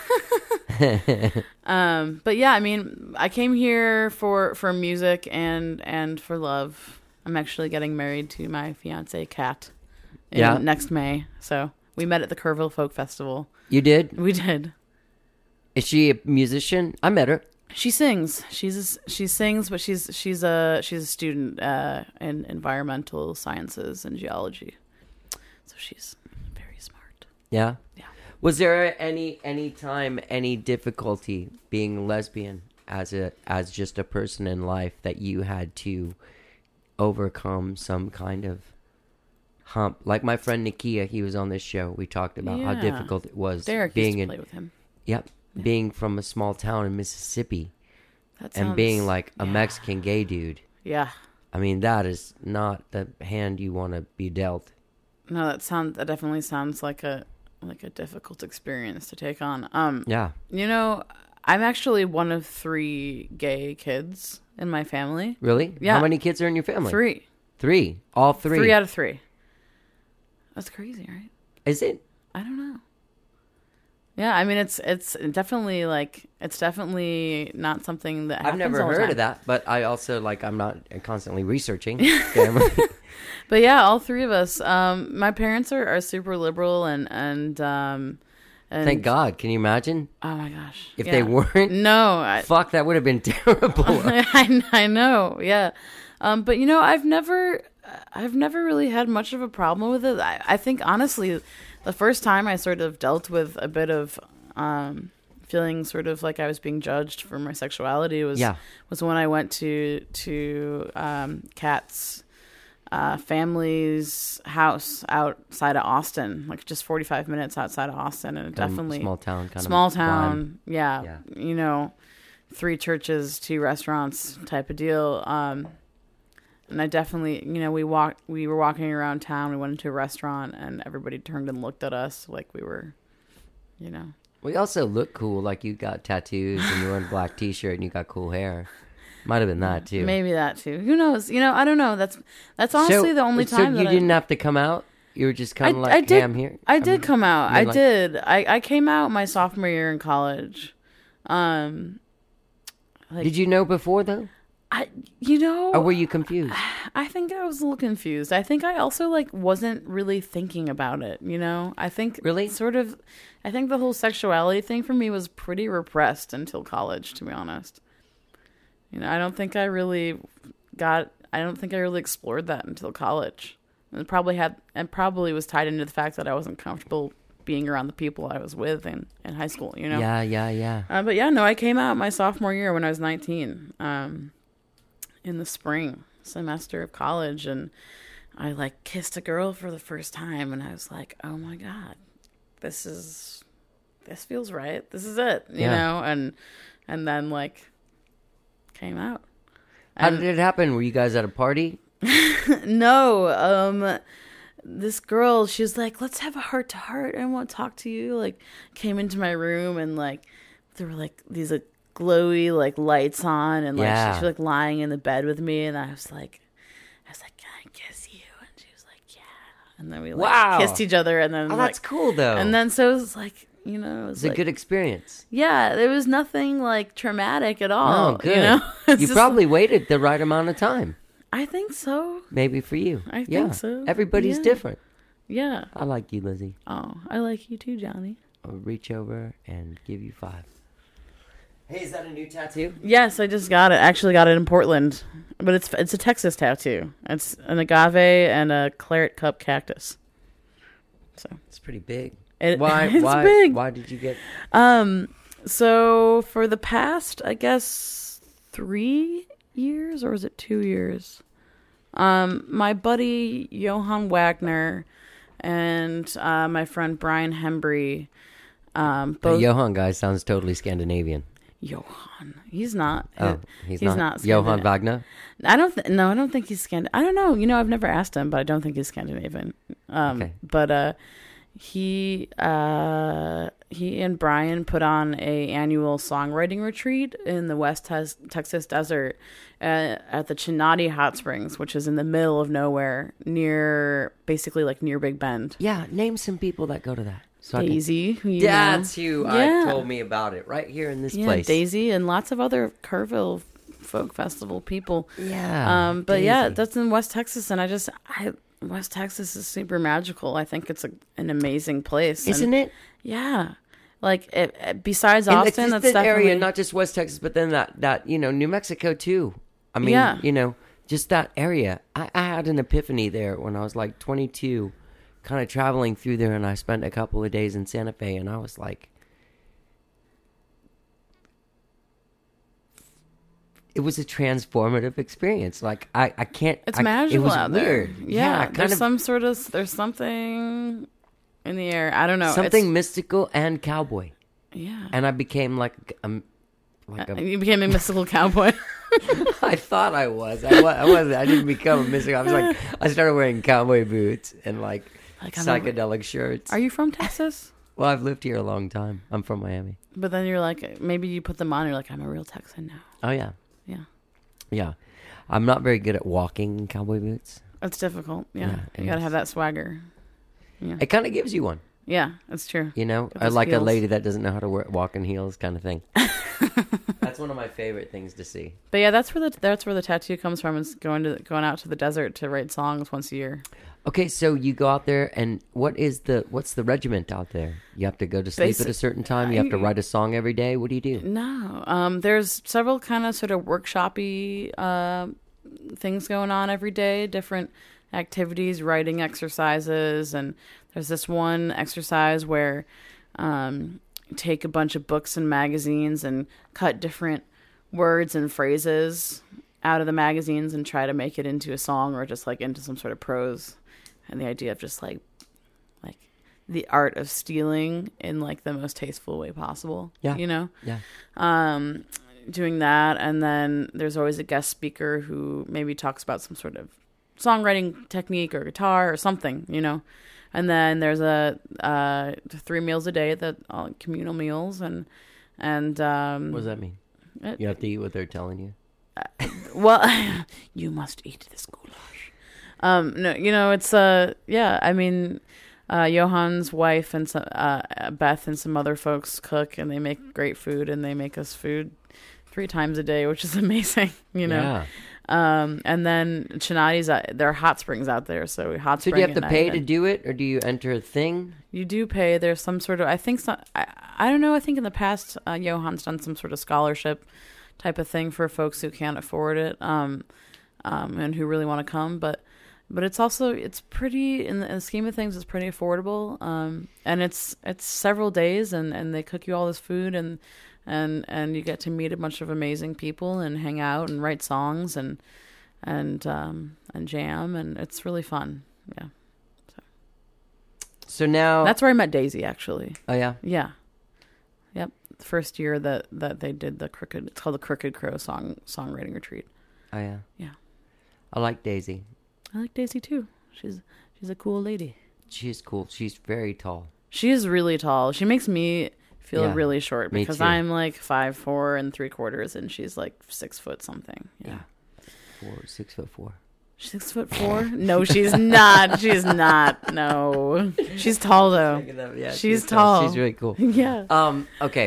But yeah, I mean, I came here for music and for love. I'm actually getting married to my fiance, Kat, next May. So we met at the Kerrville Folk Festival. You did? We did. Is she a musician? I met her. She sings. She sings, but she's a student in environmental sciences and geology. So she's very smart. Yeah. Yeah. Was there any time any difficulty being lesbian as just a person in life that you had to overcome some kind of hump? Like my friend Nakia, he was on this show. We talked about how difficult it was Derek being used to play with him. Yep. Yeah. Being from a small town in Mississippi and being like a Mexican gay dude. Yeah. I mean, that is not the hand you want to be dealt. No, that definitely sounds like a difficult experience to take on. Yeah. I'm actually one of 3 gay kids in my family. Really? Yeah. How many kids are in your family? 3. 3? All 3? 3 out of 3. That's crazy, right? Is it? I don't know. Yeah, I mean, it's definitely not something that happens I've never all the heard time. of that, but I also I'm not constantly researching. But yeah, all 3 of us. My parents are super liberal and thank God. Can you imagine? Oh my gosh! If they weren't, no, fuck, that would have been terrible. I know, yeah. But I've never really had much of a problem with it. I think honestly, the first time I sort of dealt with a bit of feeling sort of like I was being judged for my sexuality was when I went to Kat's family's house outside of Austin, like just 45 minutes outside of Austin, and definitely small town vibe. Yeah. 3 churches, 2 restaurants type of deal. And I definitely, we were walking around town. We went into a restaurant, and everybody turned and looked at us like we were, We also look cool. Like you got tattoos and you're wearing a black T-shirt and you got cool hair. Might have been that too. Maybe that too. Who knows? I don't know. That's honestly the only time that you didn't have to come out. You were just kind of like, hey, I'm here. I did come out. I did. I came out my sophomore year in college. Did you know before though? Or were you confused? I think I was a little confused. I think I also wasn't really thinking about it. I think really I think the whole sexuality thing for me was pretty repressed until college, to be honest. I don't think I really explored that until college. It probably was tied into the fact that I wasn't comfortable being around the people I was with in high school, Yeah. But I came out my sophomore year when I was 19. in the spring semester of college, and I like kissed a girl for the first time, and I was like, oh my God, this feels right. This is it, you know? And then like came out. How did it happen? Were you guys at a party? No, this girl, she was like, let's have a heart to heart. I want to talk to you. Like, came into my room, and like there were like these like glowy like lights on, and like she was like lying in the bed with me, and I was like, can I kiss you? And she was like, yeah. And then we like kissed each other, and then that's cool though. And then so it was like, you know, it was a like, good experience. Yeah, there was nothing like traumatic at all. Oh, good. You know? You probably waited the right amount of time. I think so. Maybe for you. I think so. Everybody's different. Yeah. I like you, Lizzie. Oh, I like you too, Johnny. I'll reach over and give you 5. Hey, is that a new tattoo? Yes, I just got it. Actually got it in Portland. But it's a Texas tattoo. It's an agave and a claret cup cactus. So it's pretty big. Why? It's big. Why did you get? So for the past, I guess 3 years, or was it 2 years? My buddy Johann Wagner and my friend Brian Hembry, both. The Johann guy sounds totally Scandinavian. Johann, he's not. Oh, he's not Scandinavian. Johann Wagner. I don't think he's Scandinavian. I don't know. You know, I've never asked him, but I don't think he's Scandinavian. Okay. But he and Brian put on a annual songwriting retreat in the West Texas desert at the Chinati Hot Springs, which is in the middle of nowhere, near Big Bend. Yeah, name some people that go to that. So Daisy. That's who told me about it right here in this place. Daisy and lots of other Kerrville Folk Festival people. Yeah. But Daisy. yeah, that's in West Texas, and West Texas is super magical. I think it's an amazing place, isn't it? Yeah. Like besides Austin, and that's that definitely area, not just West Texas, but then that New Mexico too. I mean, just that area. I had an epiphany there when I was like 22, kind of traveling through there, and I spent a couple of days in Santa Fe, and I was like, it was a transformative experience. Like I can't. It's magical it was out weird. there. Yeah, there's there's something in the air. I don't know. Something mystical and cowboy. Yeah. And I became you became a mystical cowboy. I thought I was. I wasn't. I didn't become a mystical. I started wearing cowboy boots and like psychedelic shirts. Are you from Texas? Well, I've lived here a long time. I'm from Miami. But then you're like, maybe you put them on. You're like, I'm a real Texan now. Oh yeah. Yeah. Yeah. I'm not very good at walking in cowboy boots. It's difficult. Yeah. You got to have that swagger. Yeah. It kind of gives you one. Yeah, that's true. You know, I like heels. A lady that doesn't know how to walk in heels kind of thing. That's one of my favorite things to see. But yeah, that's where the tattoo comes from. Is going out to the desert to write songs once a year. Okay, so you go out there, and what's the regiment out there? You have to go to sleep at a certain time. You have to write a song every day. What do you do? No, there's several kind of sort of workshoppy things going on every day. Different activities, writing exercises, and there's this one exercise where you take a bunch of books and magazines and cut different words and phrases out of the magazines and try to make it into a song or just like into some sort of prose. And the idea of just like the art of stealing in like the most tasteful way possible. Yeah. You know? Yeah. Doing that, and then there's always a guest speaker who maybe talks about some sort of songwriting technique or guitar or something, you know. And then there's 3 meals a day, that communal meals, and what does that mean? You have to eat what they're telling you. Well, you must eat this goulash. No, you know, it's I mean, Johann's wife and Beth and some other folks cook, and they make great food, and they make us food 3 times a day, which is amazing, you know. Yeah. And then Chinati's, there are hot springs out there, so hot spring. So do you have to pay to do it, or do you enter a thing? You do pay. There's some sort of, I don't know, I think in the past, Johann's done some sort of scholarship type of thing for folks who can't afford it, and who really want to come, but it's also, it's pretty, in the scheme of things, it's pretty affordable, and it's several days, and they cook you all this food, and and you get to meet a bunch of amazing people and hang out and write songs and jam, and it's really fun. Yeah. So now That's where I met Daisy, actually. Oh yeah. Yeah. Yep. The first year that they did it's called the Crooked Crow songwriting retreat. Oh yeah. Yeah. I like Daisy. I like Daisy too. She's a cool lady. She's cool. She's very tall. She is really tall. She makes me feel Yeah, really short me because too. I'm like 5'4" and and she's like 6 foot something. Yeah. 6'4". She's 6'4"? No, she's not. She's not. No. She's tall though. Yeah, she's tall. She's really cool. Yeah. Okay.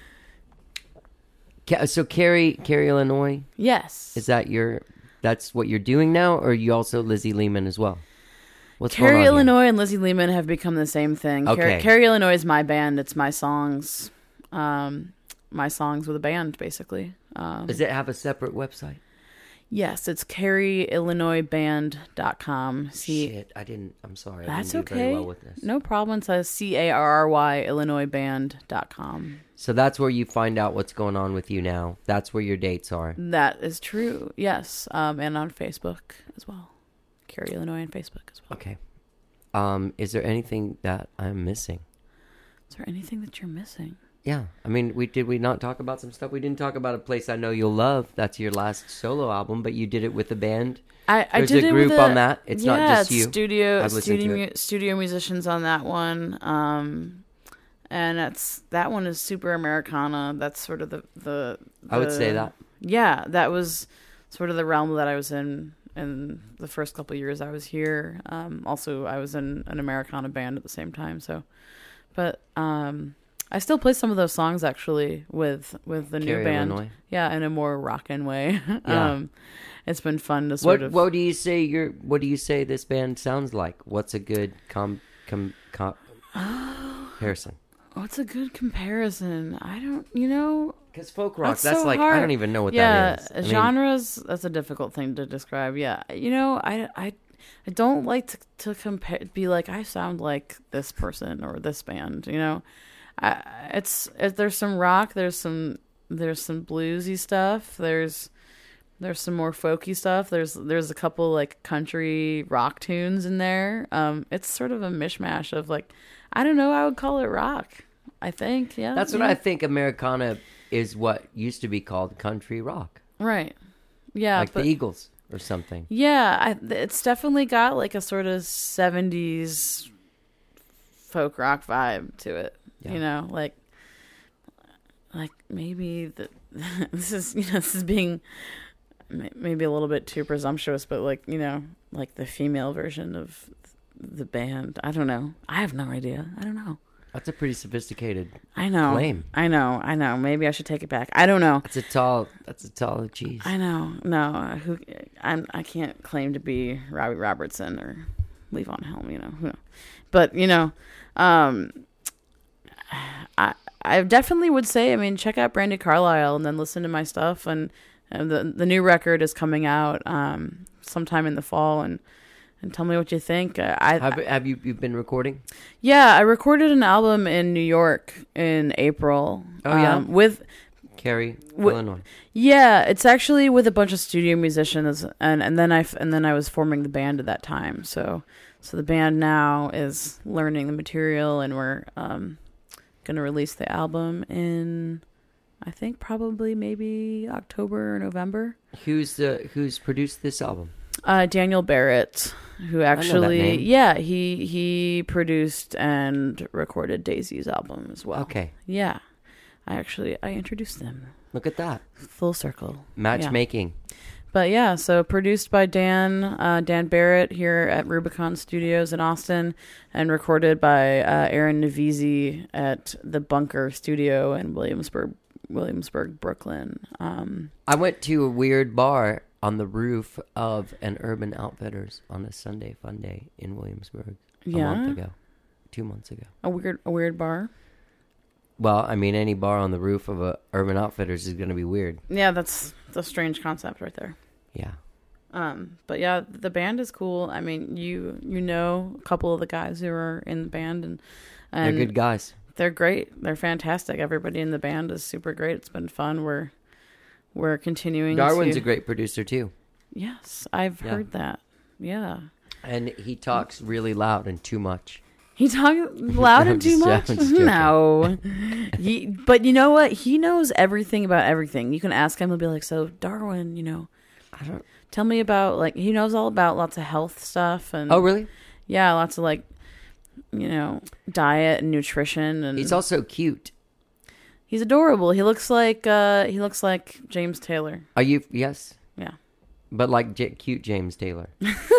So Cary, Illinois, Yes. is that that's what you're doing now, or are you also Lizzie Lehman as well? What's Cary, going on here? Illinois and Lizzie Lehman have become the same thing. Okay. Cary, Illinois is my band. It's my songs. My songs with a band, basically. Does it have a separate website? Yes, it's CaryIllinoisBand.com. Shit, I'm sorry. That's I didn't do okay. very well with this. No problem. It says CARRY IllinoisBand.com. So that's where you find out what's going on with you now. That's where your dates are. That is true. Yes. And on Facebook as well. Cary, Illinois on Facebook as well. Okay. Is there anything that I'm missing? Is there anything that you're missing? Yeah. I mean, did we not talk about some stuff? We didn't talk about A Place I Know You'll Love. That's your last solo album, but you did it with a band. I There's did a it group with on that. It's not just you. Studio I've listened to it. studio musicians on that one. And that one is super Americana. That's sort of the I would say that. Yeah, that was sort of the realm that I was in the first couple of years I was here. Also, I was in an Americana band at the same time. So, but I still play some of those songs actually with the new Cary, band. Illinois. Yeah, in a more rockin' way. Yeah. It's been fun to sort of. What do you say this band sounds like? What's a good comparison? What's a good comparison? I don't, Because folk rock, That's that's so like hard. I don't even know what that is. I mean, genres. That's a difficult thing to describe. Yeah, I don't like to compare. Be like I sound like this person or this band. There's some rock. There's some bluesy stuff. There's some more folky stuff. There's a couple like country rock tunes in there. It's sort of a mishmash of like, I don't know. I would call it rock. I think. Yeah. that's what I think. Americana is what used to be called country rock, Right. Yeah. like the Eagles or something. Yeah, it's definitely got like a sort of 70s folk rock vibe to it. Yeah. Like maybe this is being maybe a little bit too presumptuous, but like the female version of the band. I don't know. I have no idea. I don't know. That's a pretty sophisticated I know. claim. I know. Maybe I should take it back. I don't know. That's a tall cheese. I know. No, I can't claim to be Robbie Robertson or Levon Helm. Who knows? But I definitely would say. I mean, check out Brandi Carlile and then listen to my stuff. And the new record is coming out sometime in the fall, and tell me what you think. Have you been recording? Yeah, I recorded an album in New York in April. Oh yeah, with Cary, Illinois. Yeah, it's actually with a bunch of studio musicians, and then I was forming the band at that time. So the band now is learning the material, and we're gonna release the album in, I think probably maybe October or November. Who's produced this album? Daniel Barrett, who actually, he produced and recorded Daisy's album as well. Okay. Yeah. I introduced them. Look at that. Full circle. Matchmaking. Yeah. But yeah, so produced by Dan Barrett here at Rubicon Studios in Austin, and recorded by Aaron Navisi at the Bunker Studio in Williamsburg, Brooklyn. I went to a weird bar on the roof of an Urban Outfitters on a Sunday fun day in Williamsburg a month ago, 2 months ago. A weird bar. Well, I mean, any bar on the roof of a Urban Outfitters is going to be weird. Yeah, that's a strange concept right there. Yeah. But yeah, the band is cool. I mean, you know a couple of the guys who are in the band, and they're good guys. They're great. They're fantastic. Everybody in the band is super great. It's been fun. We're continuing. Darwin's a great producer too. Yes, I've heard that. Yeah. And he talks really loud and too much. He talks loud and too much? No. But you know what? He knows everything about everything. You can ask him, he'll be like, so Darwin, tell me about, like, he knows all about lots of health stuff. And oh, really? Yeah, lots of, like, diet and nutrition. And he's also cute. He's adorable. He looks like James Taylor. Are you? Yes. Yeah. But like cute James Taylor.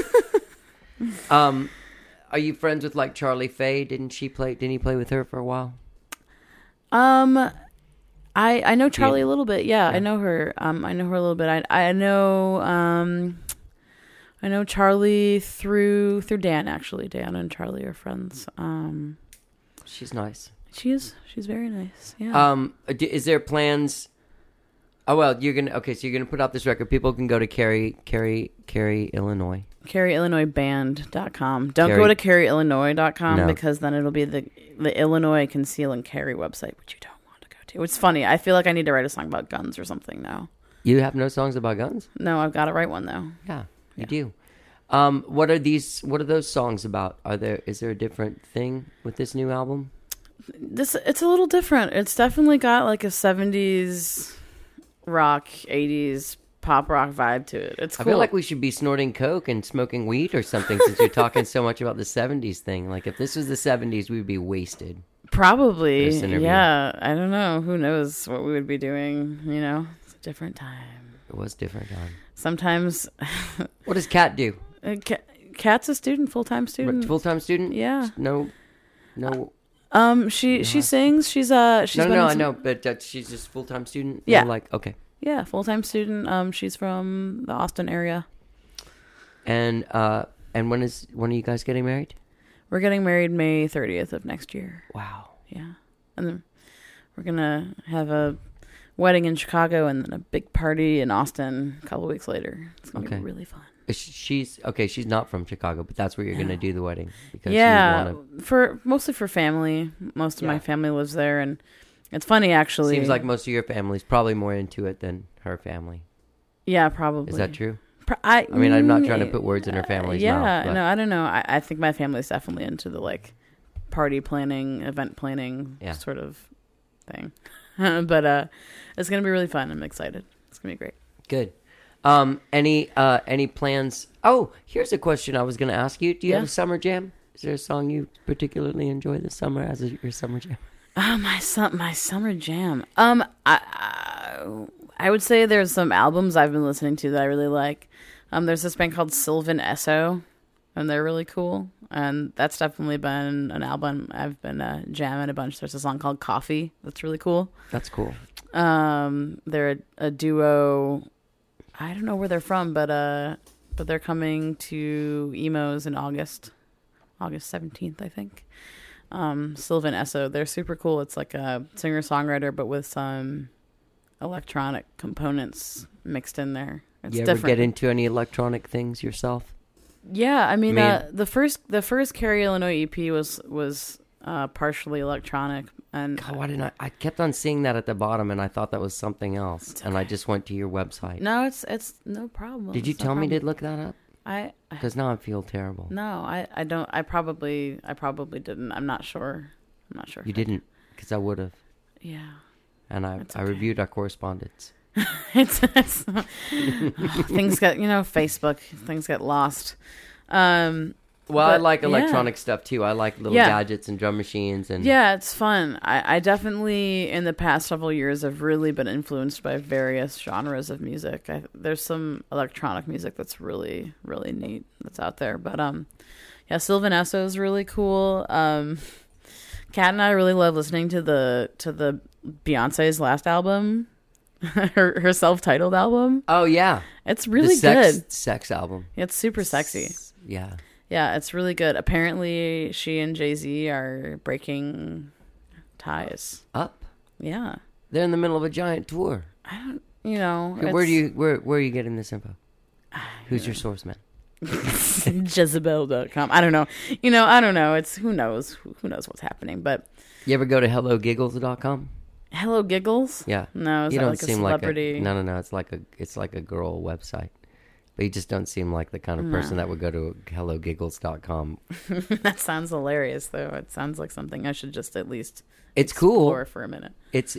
Are you friends with like Charlie Faye? Didn't he play with her for a while? I know Charlie a little bit. Yeah, I know her. I know her a little bit. I know Charlie through Dan, actually. Dan and Charlie are friends. She's nice. She's very nice. Yeah. Is there plans? Oh well, so you're gonna put out this record. People can go to Cary, Illinois. CaryIllinoisBand.com. Don't go to CaryIllinois.com because then it'll be the Illinois Conceal and Carry website, which you don't want to go to. It's funny. I feel like I need to write a song about guns or something now. You have no songs about guns? No, I've got to write one though. Yeah, you do. What are those songs about? Is there a different thing with this new album? It's a little different. It's definitely got like a 70s rock, 80s pop rock vibe to it. It's cool. I feel like we should be snorting coke and smoking weed or something since you're talking so much about the 70s thing. Like if this was the 70s, we'd be wasted. Probably. Yeah. I don't know. Who knows what we would be doing, It's a different time. It was different time. Sometimes. What does Kat do? Kat's a student, full-time student. Full-time student? Yeah. No. She sings. She's I know, but she's just full-time student. Yeah. Okay. Yeah, full-time student. She's from the Austin area. And when are you guys getting married? We're getting married May 30th of next year. Wow. Yeah. And then we're going to have a wedding in Chicago and then a big party in Austin a couple weeks later. It's going to be really fun. She's not from Chicago, but that's where you're going to do the wedding. Because mostly for family. Most of my family lives there, and it's funny actually. Seems like most of your family's probably more into it than her family. Yeah, probably. Is that true? I mean, I'm not trying to put words in her family's mouth. Yeah, no, I don't know. I think my family's definitely into the like party planning, event planning sort of thing. But it's going to be really fun. I'm excited. It's going to be great. Good. Any plans? Oh, here's a question I was going to ask you. Do you have a summer jam? Is there a song you particularly enjoy this summer as your summer jam? My summer jam. I would say there's some albums I've been listening to that I really like. There's this band called Sylvan Esso, and they're really cool. And that's definitely been an album I've been jamming a bunch. There's a song called Coffee that's really cool. That's cool. They're a duo. I don't know where they're from, but they're coming to Emos in August 17th, I think. Sylvan Esso, they're super cool. It's like a singer-songwriter, but with some electronic components mixed in there. It's you ever different. get into any electronic things yourself? Yeah, I mean the first Cary Illinois EP was partially electronic. And God, why didn't I kept on seeing that at the bottom, and I thought that was something else, and I just went to your website. No, it's no problem. Did you tell me to look that up? Because now I feel terrible. No, I don't. I probably didn't. I'm not sure. You didn't, because I would have. Yeah. And I reviewed our correspondence. it's things get Facebook. Things get lost. I like electronic stuff too. I like little gadgets and drum machines and it's fun. I definitely in the past several years have really been influenced by various genres of music. There's some electronic music that's really really neat that's out there. But Sylvan Esso is really cool. Kat and I really love listening to the Beyonce's last album, her self-titled album. Oh yeah, it's really good. Sex album. It's super sexy. Yeah. Yeah, it's really good. Apparently, she and Jay-Z are breaking ties. Up? Yeah. They're in the middle of a giant tour. I don't, Where are you getting this info? Who's your source, man? Jezebel.com. I don't know. I don't know. It's who knows what's happening. But You ever go to hellogiggles.com? Hello Giggles? Yeah. No, is You that don't like a seem celebrity? No. It's like a girl website. But you just don't seem like the kind of person that would go to hellogiggles.com. That sounds hilarious, though. It sounds like something I should just at least It's cool. explore for a minute. It's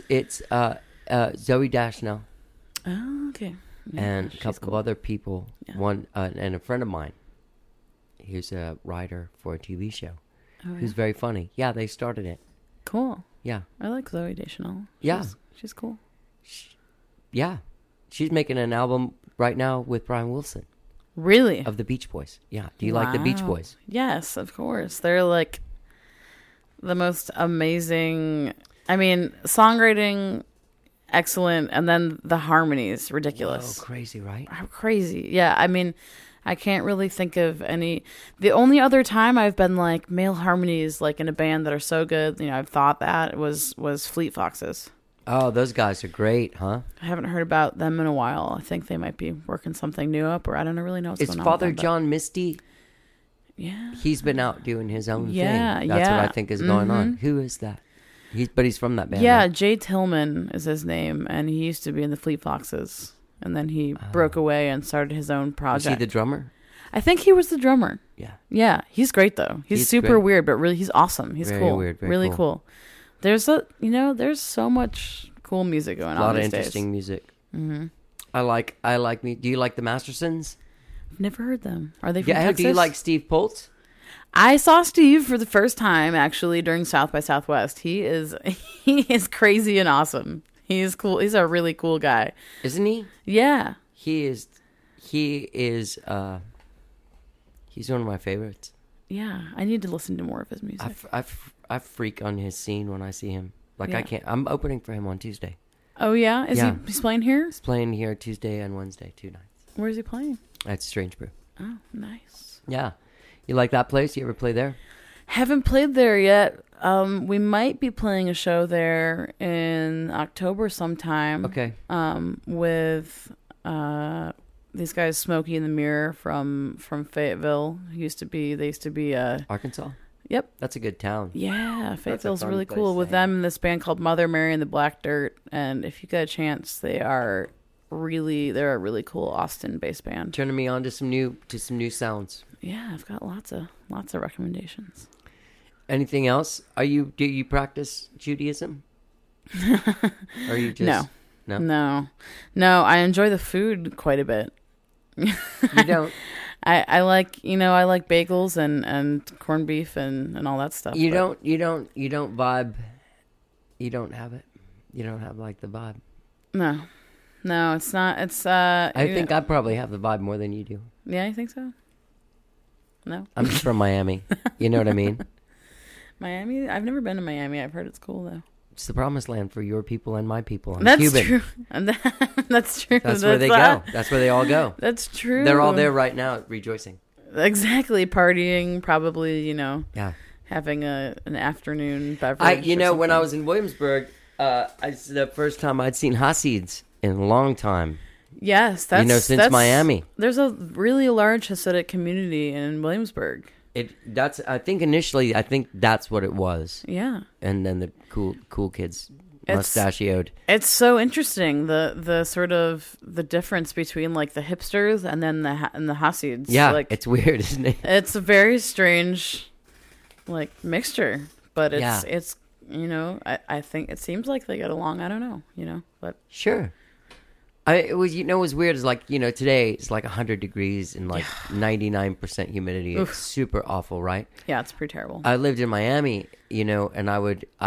Zoe Deschanel Oh, okay. Yeah, and a she's couple cool. of other people. Yeah. One and a friend of mine. He's a writer for a TV show. Oh, Who's yeah. very funny. Yeah, they started it. Cool. Yeah. I like Zoe Deschanel. Yeah. She's cool. Yeah. She's making an album right now with Brian Wilson Really? of the Beach Boys. Yeah. Do you like the Beach Wow. Boys? Yes, of course. They're like the most amazing. I mean, songwriting, excellent, and then the harmonies, ridiculous. Oh, crazy, right? How crazy. Yeah, I mean, I can't really think of any. The only other time I've been like male harmonies, like in a band that are so good, I've thought that was Fleet Foxes. Oh, those guys are great, huh? I haven't heard about them in a while. I think they might be working something new up, or I don't really know what's Is going on. Father with them, but- John Misty? Yeah. He's been out doing his own Yeah, thing. That's yeah. what I think is going on. Who is that? He's from that band. Yeah, right? Jay Tillman is his name, and he used to be in the Fleet Foxes, and then he broke away and started his own Is project. he the drummer? I think he was the drummer. Yeah. Yeah, he's great though. He's super great. weird, but really, he's awesome. He's Very cool. weird, very really cool. cool. There's there's so much cool music going A on lot of these interesting days. music. Mm-hmm. I like me. Do you like the Mastersons? I've never heard them. Are they from Yeah. Texas? Do you like Steve Poltz? I saw Steve for the first time actually during South by Southwest. He is crazy and awesome. He's cool. He's a really cool guy. Isn't he? Yeah. He is. He's one of my favorites. Yeah. I need to listen to more of his music. I freak on his scene when I see him. Like Yeah. I can't. I'm opening for him on Tuesday. Oh yeah, Yeah. he's playing here? He's playing here Tuesday and Wednesday, 2 nights. Where is he playing? At Strange Brew. Oh, nice. Yeah. You like that place? You ever play there? Haven't played there yet. We might be playing a show there in October sometime. Okay. With these guys, Smokey and the Mirror from Fayetteville. They used to be. Arkansas? Yep. That's a good town. Yeah, Fayetteville's fun really place cool to with hang them and this band called Mother Mary and the Black Dirt. And if you get a chance, they're a really cool Austin-based band. Turning me on to some new sounds. Yeah, I've got lots of recommendations. Anything else? Do you practice Judaism? Or are you just No? No. I enjoy the food quite a bit. You don't I like bagels and corned beef and all that stuff. you but- don't vibe. You don't have it. You don't have like the vibe. No, it's not. It's I think I probably have the vibe more than you do. Yeah, I think so. No, I'm just from Miami. You know what I mean? Miami. I've never been to Miami. I've heard it's cool though. It's the promised land for your people and my people. I'm That's Cuban. true. That's true. That's where they go. That's where they all go. That's true. They're all there right now, rejoicing. Exactly, partying. Probably, Yeah. having an afternoon beverage. When I was in Williamsburg, it's the first time I'd seen Hasids in a long time. Yes, that's since Miami. There's a really large Hasidic community in Williamsburg. I think initially, that's what it was. Yeah. And then the cool kids It's- mustachioed. It's so interesting the sort of the difference between like the hipsters and then the Hasids. Yeah, like it's weird, isn't it? it's a very strange like mixture, but Yeah. it's I think it seems like they get along. I don't know, but Sure. It was weird is like, today it's like 100 degrees and like 99% humidity. It's super awful, right? yeah, it's pretty terrible. I lived in Miami, and I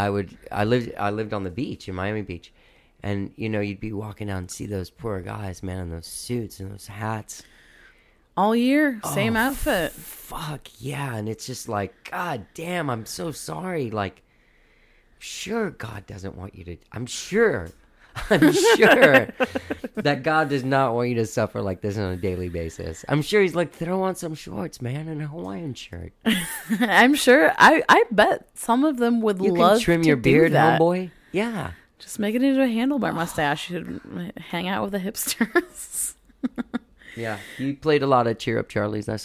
lived on the beach in Miami Beach. And you'd be walking down and see those poor guys, man, in those suits and those hats. All year, same outfit. Fuck, yeah, and it's just like, God damn, I'm so sorry. Like, sure God doesn't want you to I'm sure that God does not want you to suffer like this on a daily basis. I'm sure he's like, throw on some shorts, man, and a Hawaiian shirt. I'm sure. I bet some of them would You love can trim to your do beard, that. homeboy. Yeah. Just make it into a handlebar mustache. You should hang out with the hipsters. Yeah. You played a lot of Cheer Up Charlies, I saw.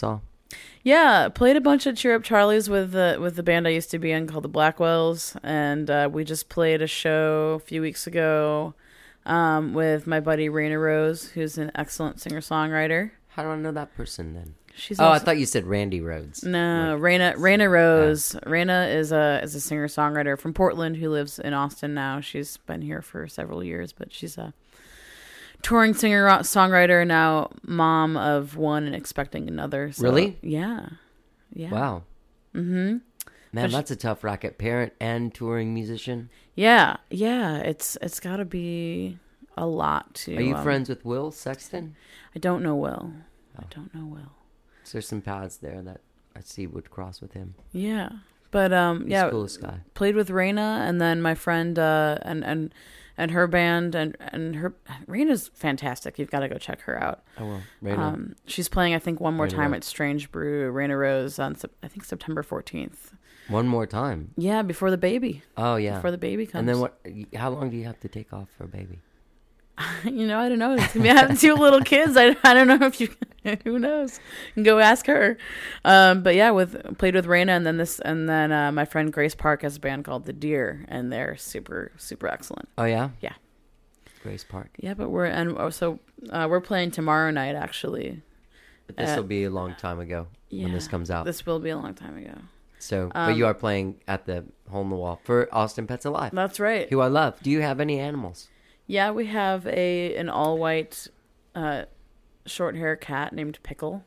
Yeah, played a bunch of Cheer Up Charlies with the band I used to be in called the Blackwells, and we just played a show a few weeks ago with my buddy Raina Rose, who's an excellent singer-songwriter. How do I know that person then? She's I also- thought you said Randy Rhodes. No, Like, Raina Rose. Raina is a singer-songwriter from Portland who lives in Austin now. She's been here for several years, but she's a touring singer-songwriter, now mom of one and expecting another. So, Really? Yeah. Wow. Mm-hmm. Man, But that's a tough racket. Parent and touring musician. Yeah. It's got to be a lot to. Are you friends with Will Sexton? I don't know Will. Oh. I don't know Will. So there's some paths there that I see would cross with him. Yeah. But He's yeah, the coolest guy. played with Raina, and then my friend and her band, and her Raina's fantastic. You've got to go check her out. Oh well, Raina. She's playing, I think, one more Raina time Rose. at Strange Brew, Raina Rose, on I think September 14th. One more time. Yeah, before the baby. Oh yeah. Before the baby comes. And then what? How long do you have to take off for a baby? I don't know. It's gonna be having 2 little kids. I don't know if you. Who knows? You can go ask her. But yeah, played with Raina, and then my friend Grace Park has a band called The Deer, and they're super super excellent. Oh yeah. Yeah. Grace Park. Yeah, but we're playing tomorrow night actually. But this will be a long time ago when this comes out. This will be a long time ago. So, but you are playing at the Hole in the Wall for Austin Pets Alive, That's right. who I love. Do you have any animals? Yeah, we have an all white short hair cat named Pickle.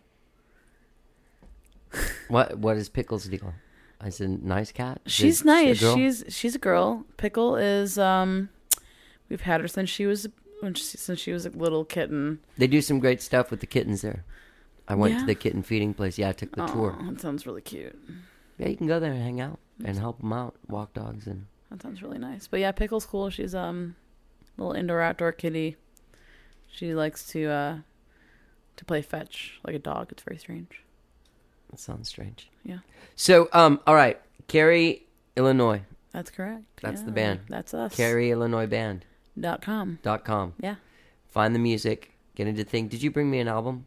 What is Pickle's deal? Is it a nice cat? Is She's it nice. a girl? She's a girl. Pickle is we've had her since she was a little kitten. They do some great stuff with the kittens there. I went to Yeah? the kitten feeding place. Yeah, I took the tour. That sounds really cute. Yeah, you can go there and hang out and help them out, walk dogs, and That sounds really nice. But yeah, Pickle's cool. She's little indoor outdoor kitty. She likes to play fetch like a dog. It's very strange. that sounds strange. Yeah. So, all right, Cary, Illinois. That's correct. That's Yeah, the band. That's us. Cary, Illinois .com. band.com. Yeah. Find the music. Get into the thing. Did you bring me an album?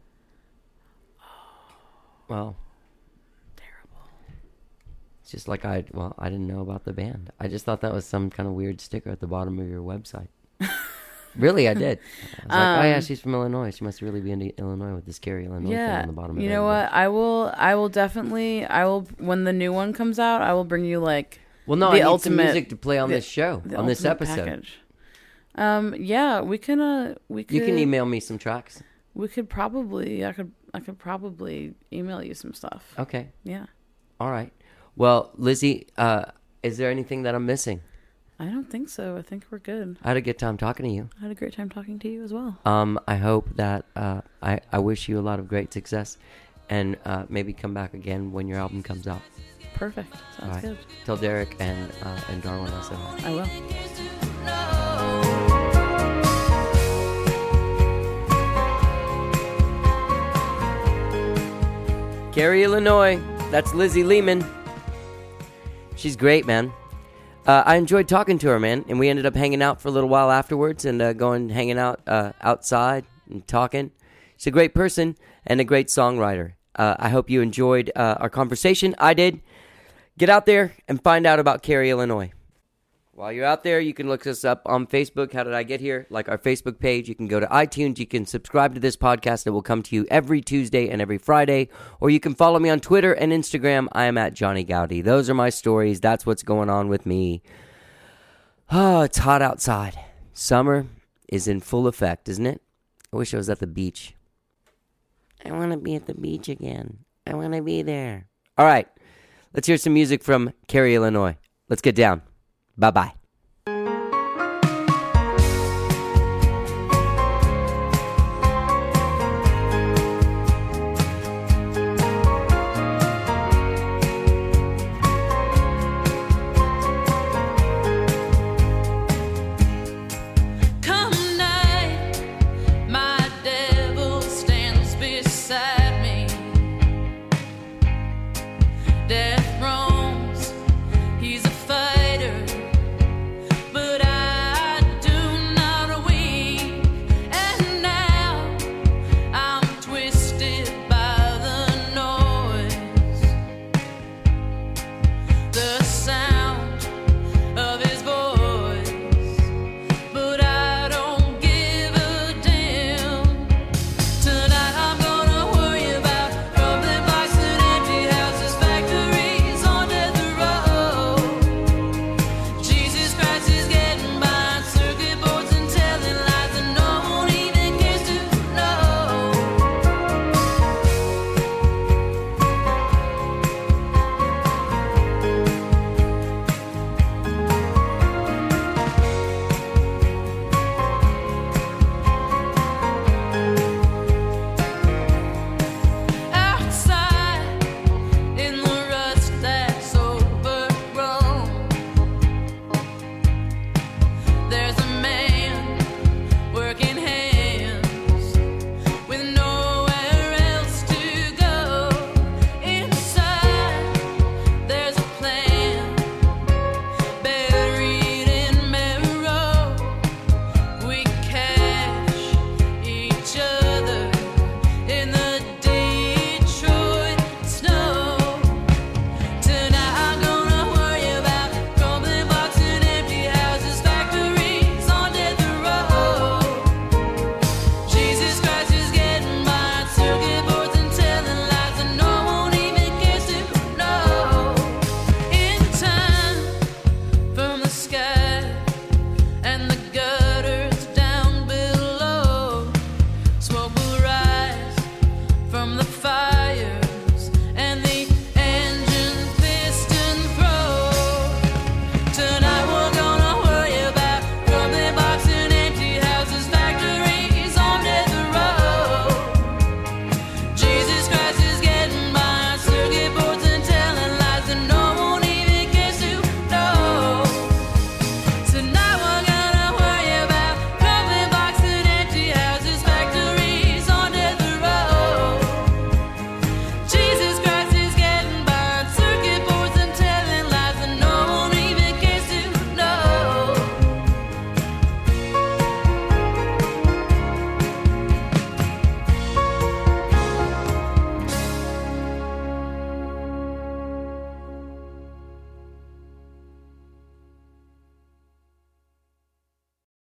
Well, Terrible. it's just like I didn't know about the band. I just thought that was some kind of weird sticker at the bottom of your website. Really, I did. I was like, oh yeah, she's from Illinois. She must really be into Illinois with this Cary, Illinois thing Yeah. on the bottom of You know everything. what? I will definitely when the new one comes out, I will bring you like Well, no, the I need some ultimate- music to play on the- this show, the on this ultimate episode. package. Yeah, we can You can email me some tracks. We could probably I could probably email you some stuff. Okay. Yeah. All right. Well, Lizzie, is there anything that I'm missing? I don't think so. I think we're good. I had a good time talking to you. I had a great time talking to you as well. I hope that I wish you a lot of great success, and maybe come back again when your album comes out. Perfect. All Sounds right. good. Tell Derek and Darwin I said hi. I will. Cary, Illinois. That's Lizzie Lehman. She's great, man. I enjoyed talking to her, man, and we ended up hanging out for a little while afterwards and hanging out outside and talking. She's a great person and a great songwriter. I hope you enjoyed our conversation. I did. Get out there and find out about Cary, Illinois. While you're out there, you can look us up on Facebook. How did I get here? Like our Facebook page. You can go to iTunes. You can subscribe to this podcast. It will come to you every Tuesday and every Friday. Or you can follow me on Twitter and Instagram. I am at Johnny Gowdy. Those are my stories. That's what's going on with me. Oh, it's hot outside. Summer is in full effect, isn't it? I wish I was at the beach. I want to be at the beach again. I want to be there. All right. Let's hear some music from Cary, Illinois. Let's get down. Bye-bye.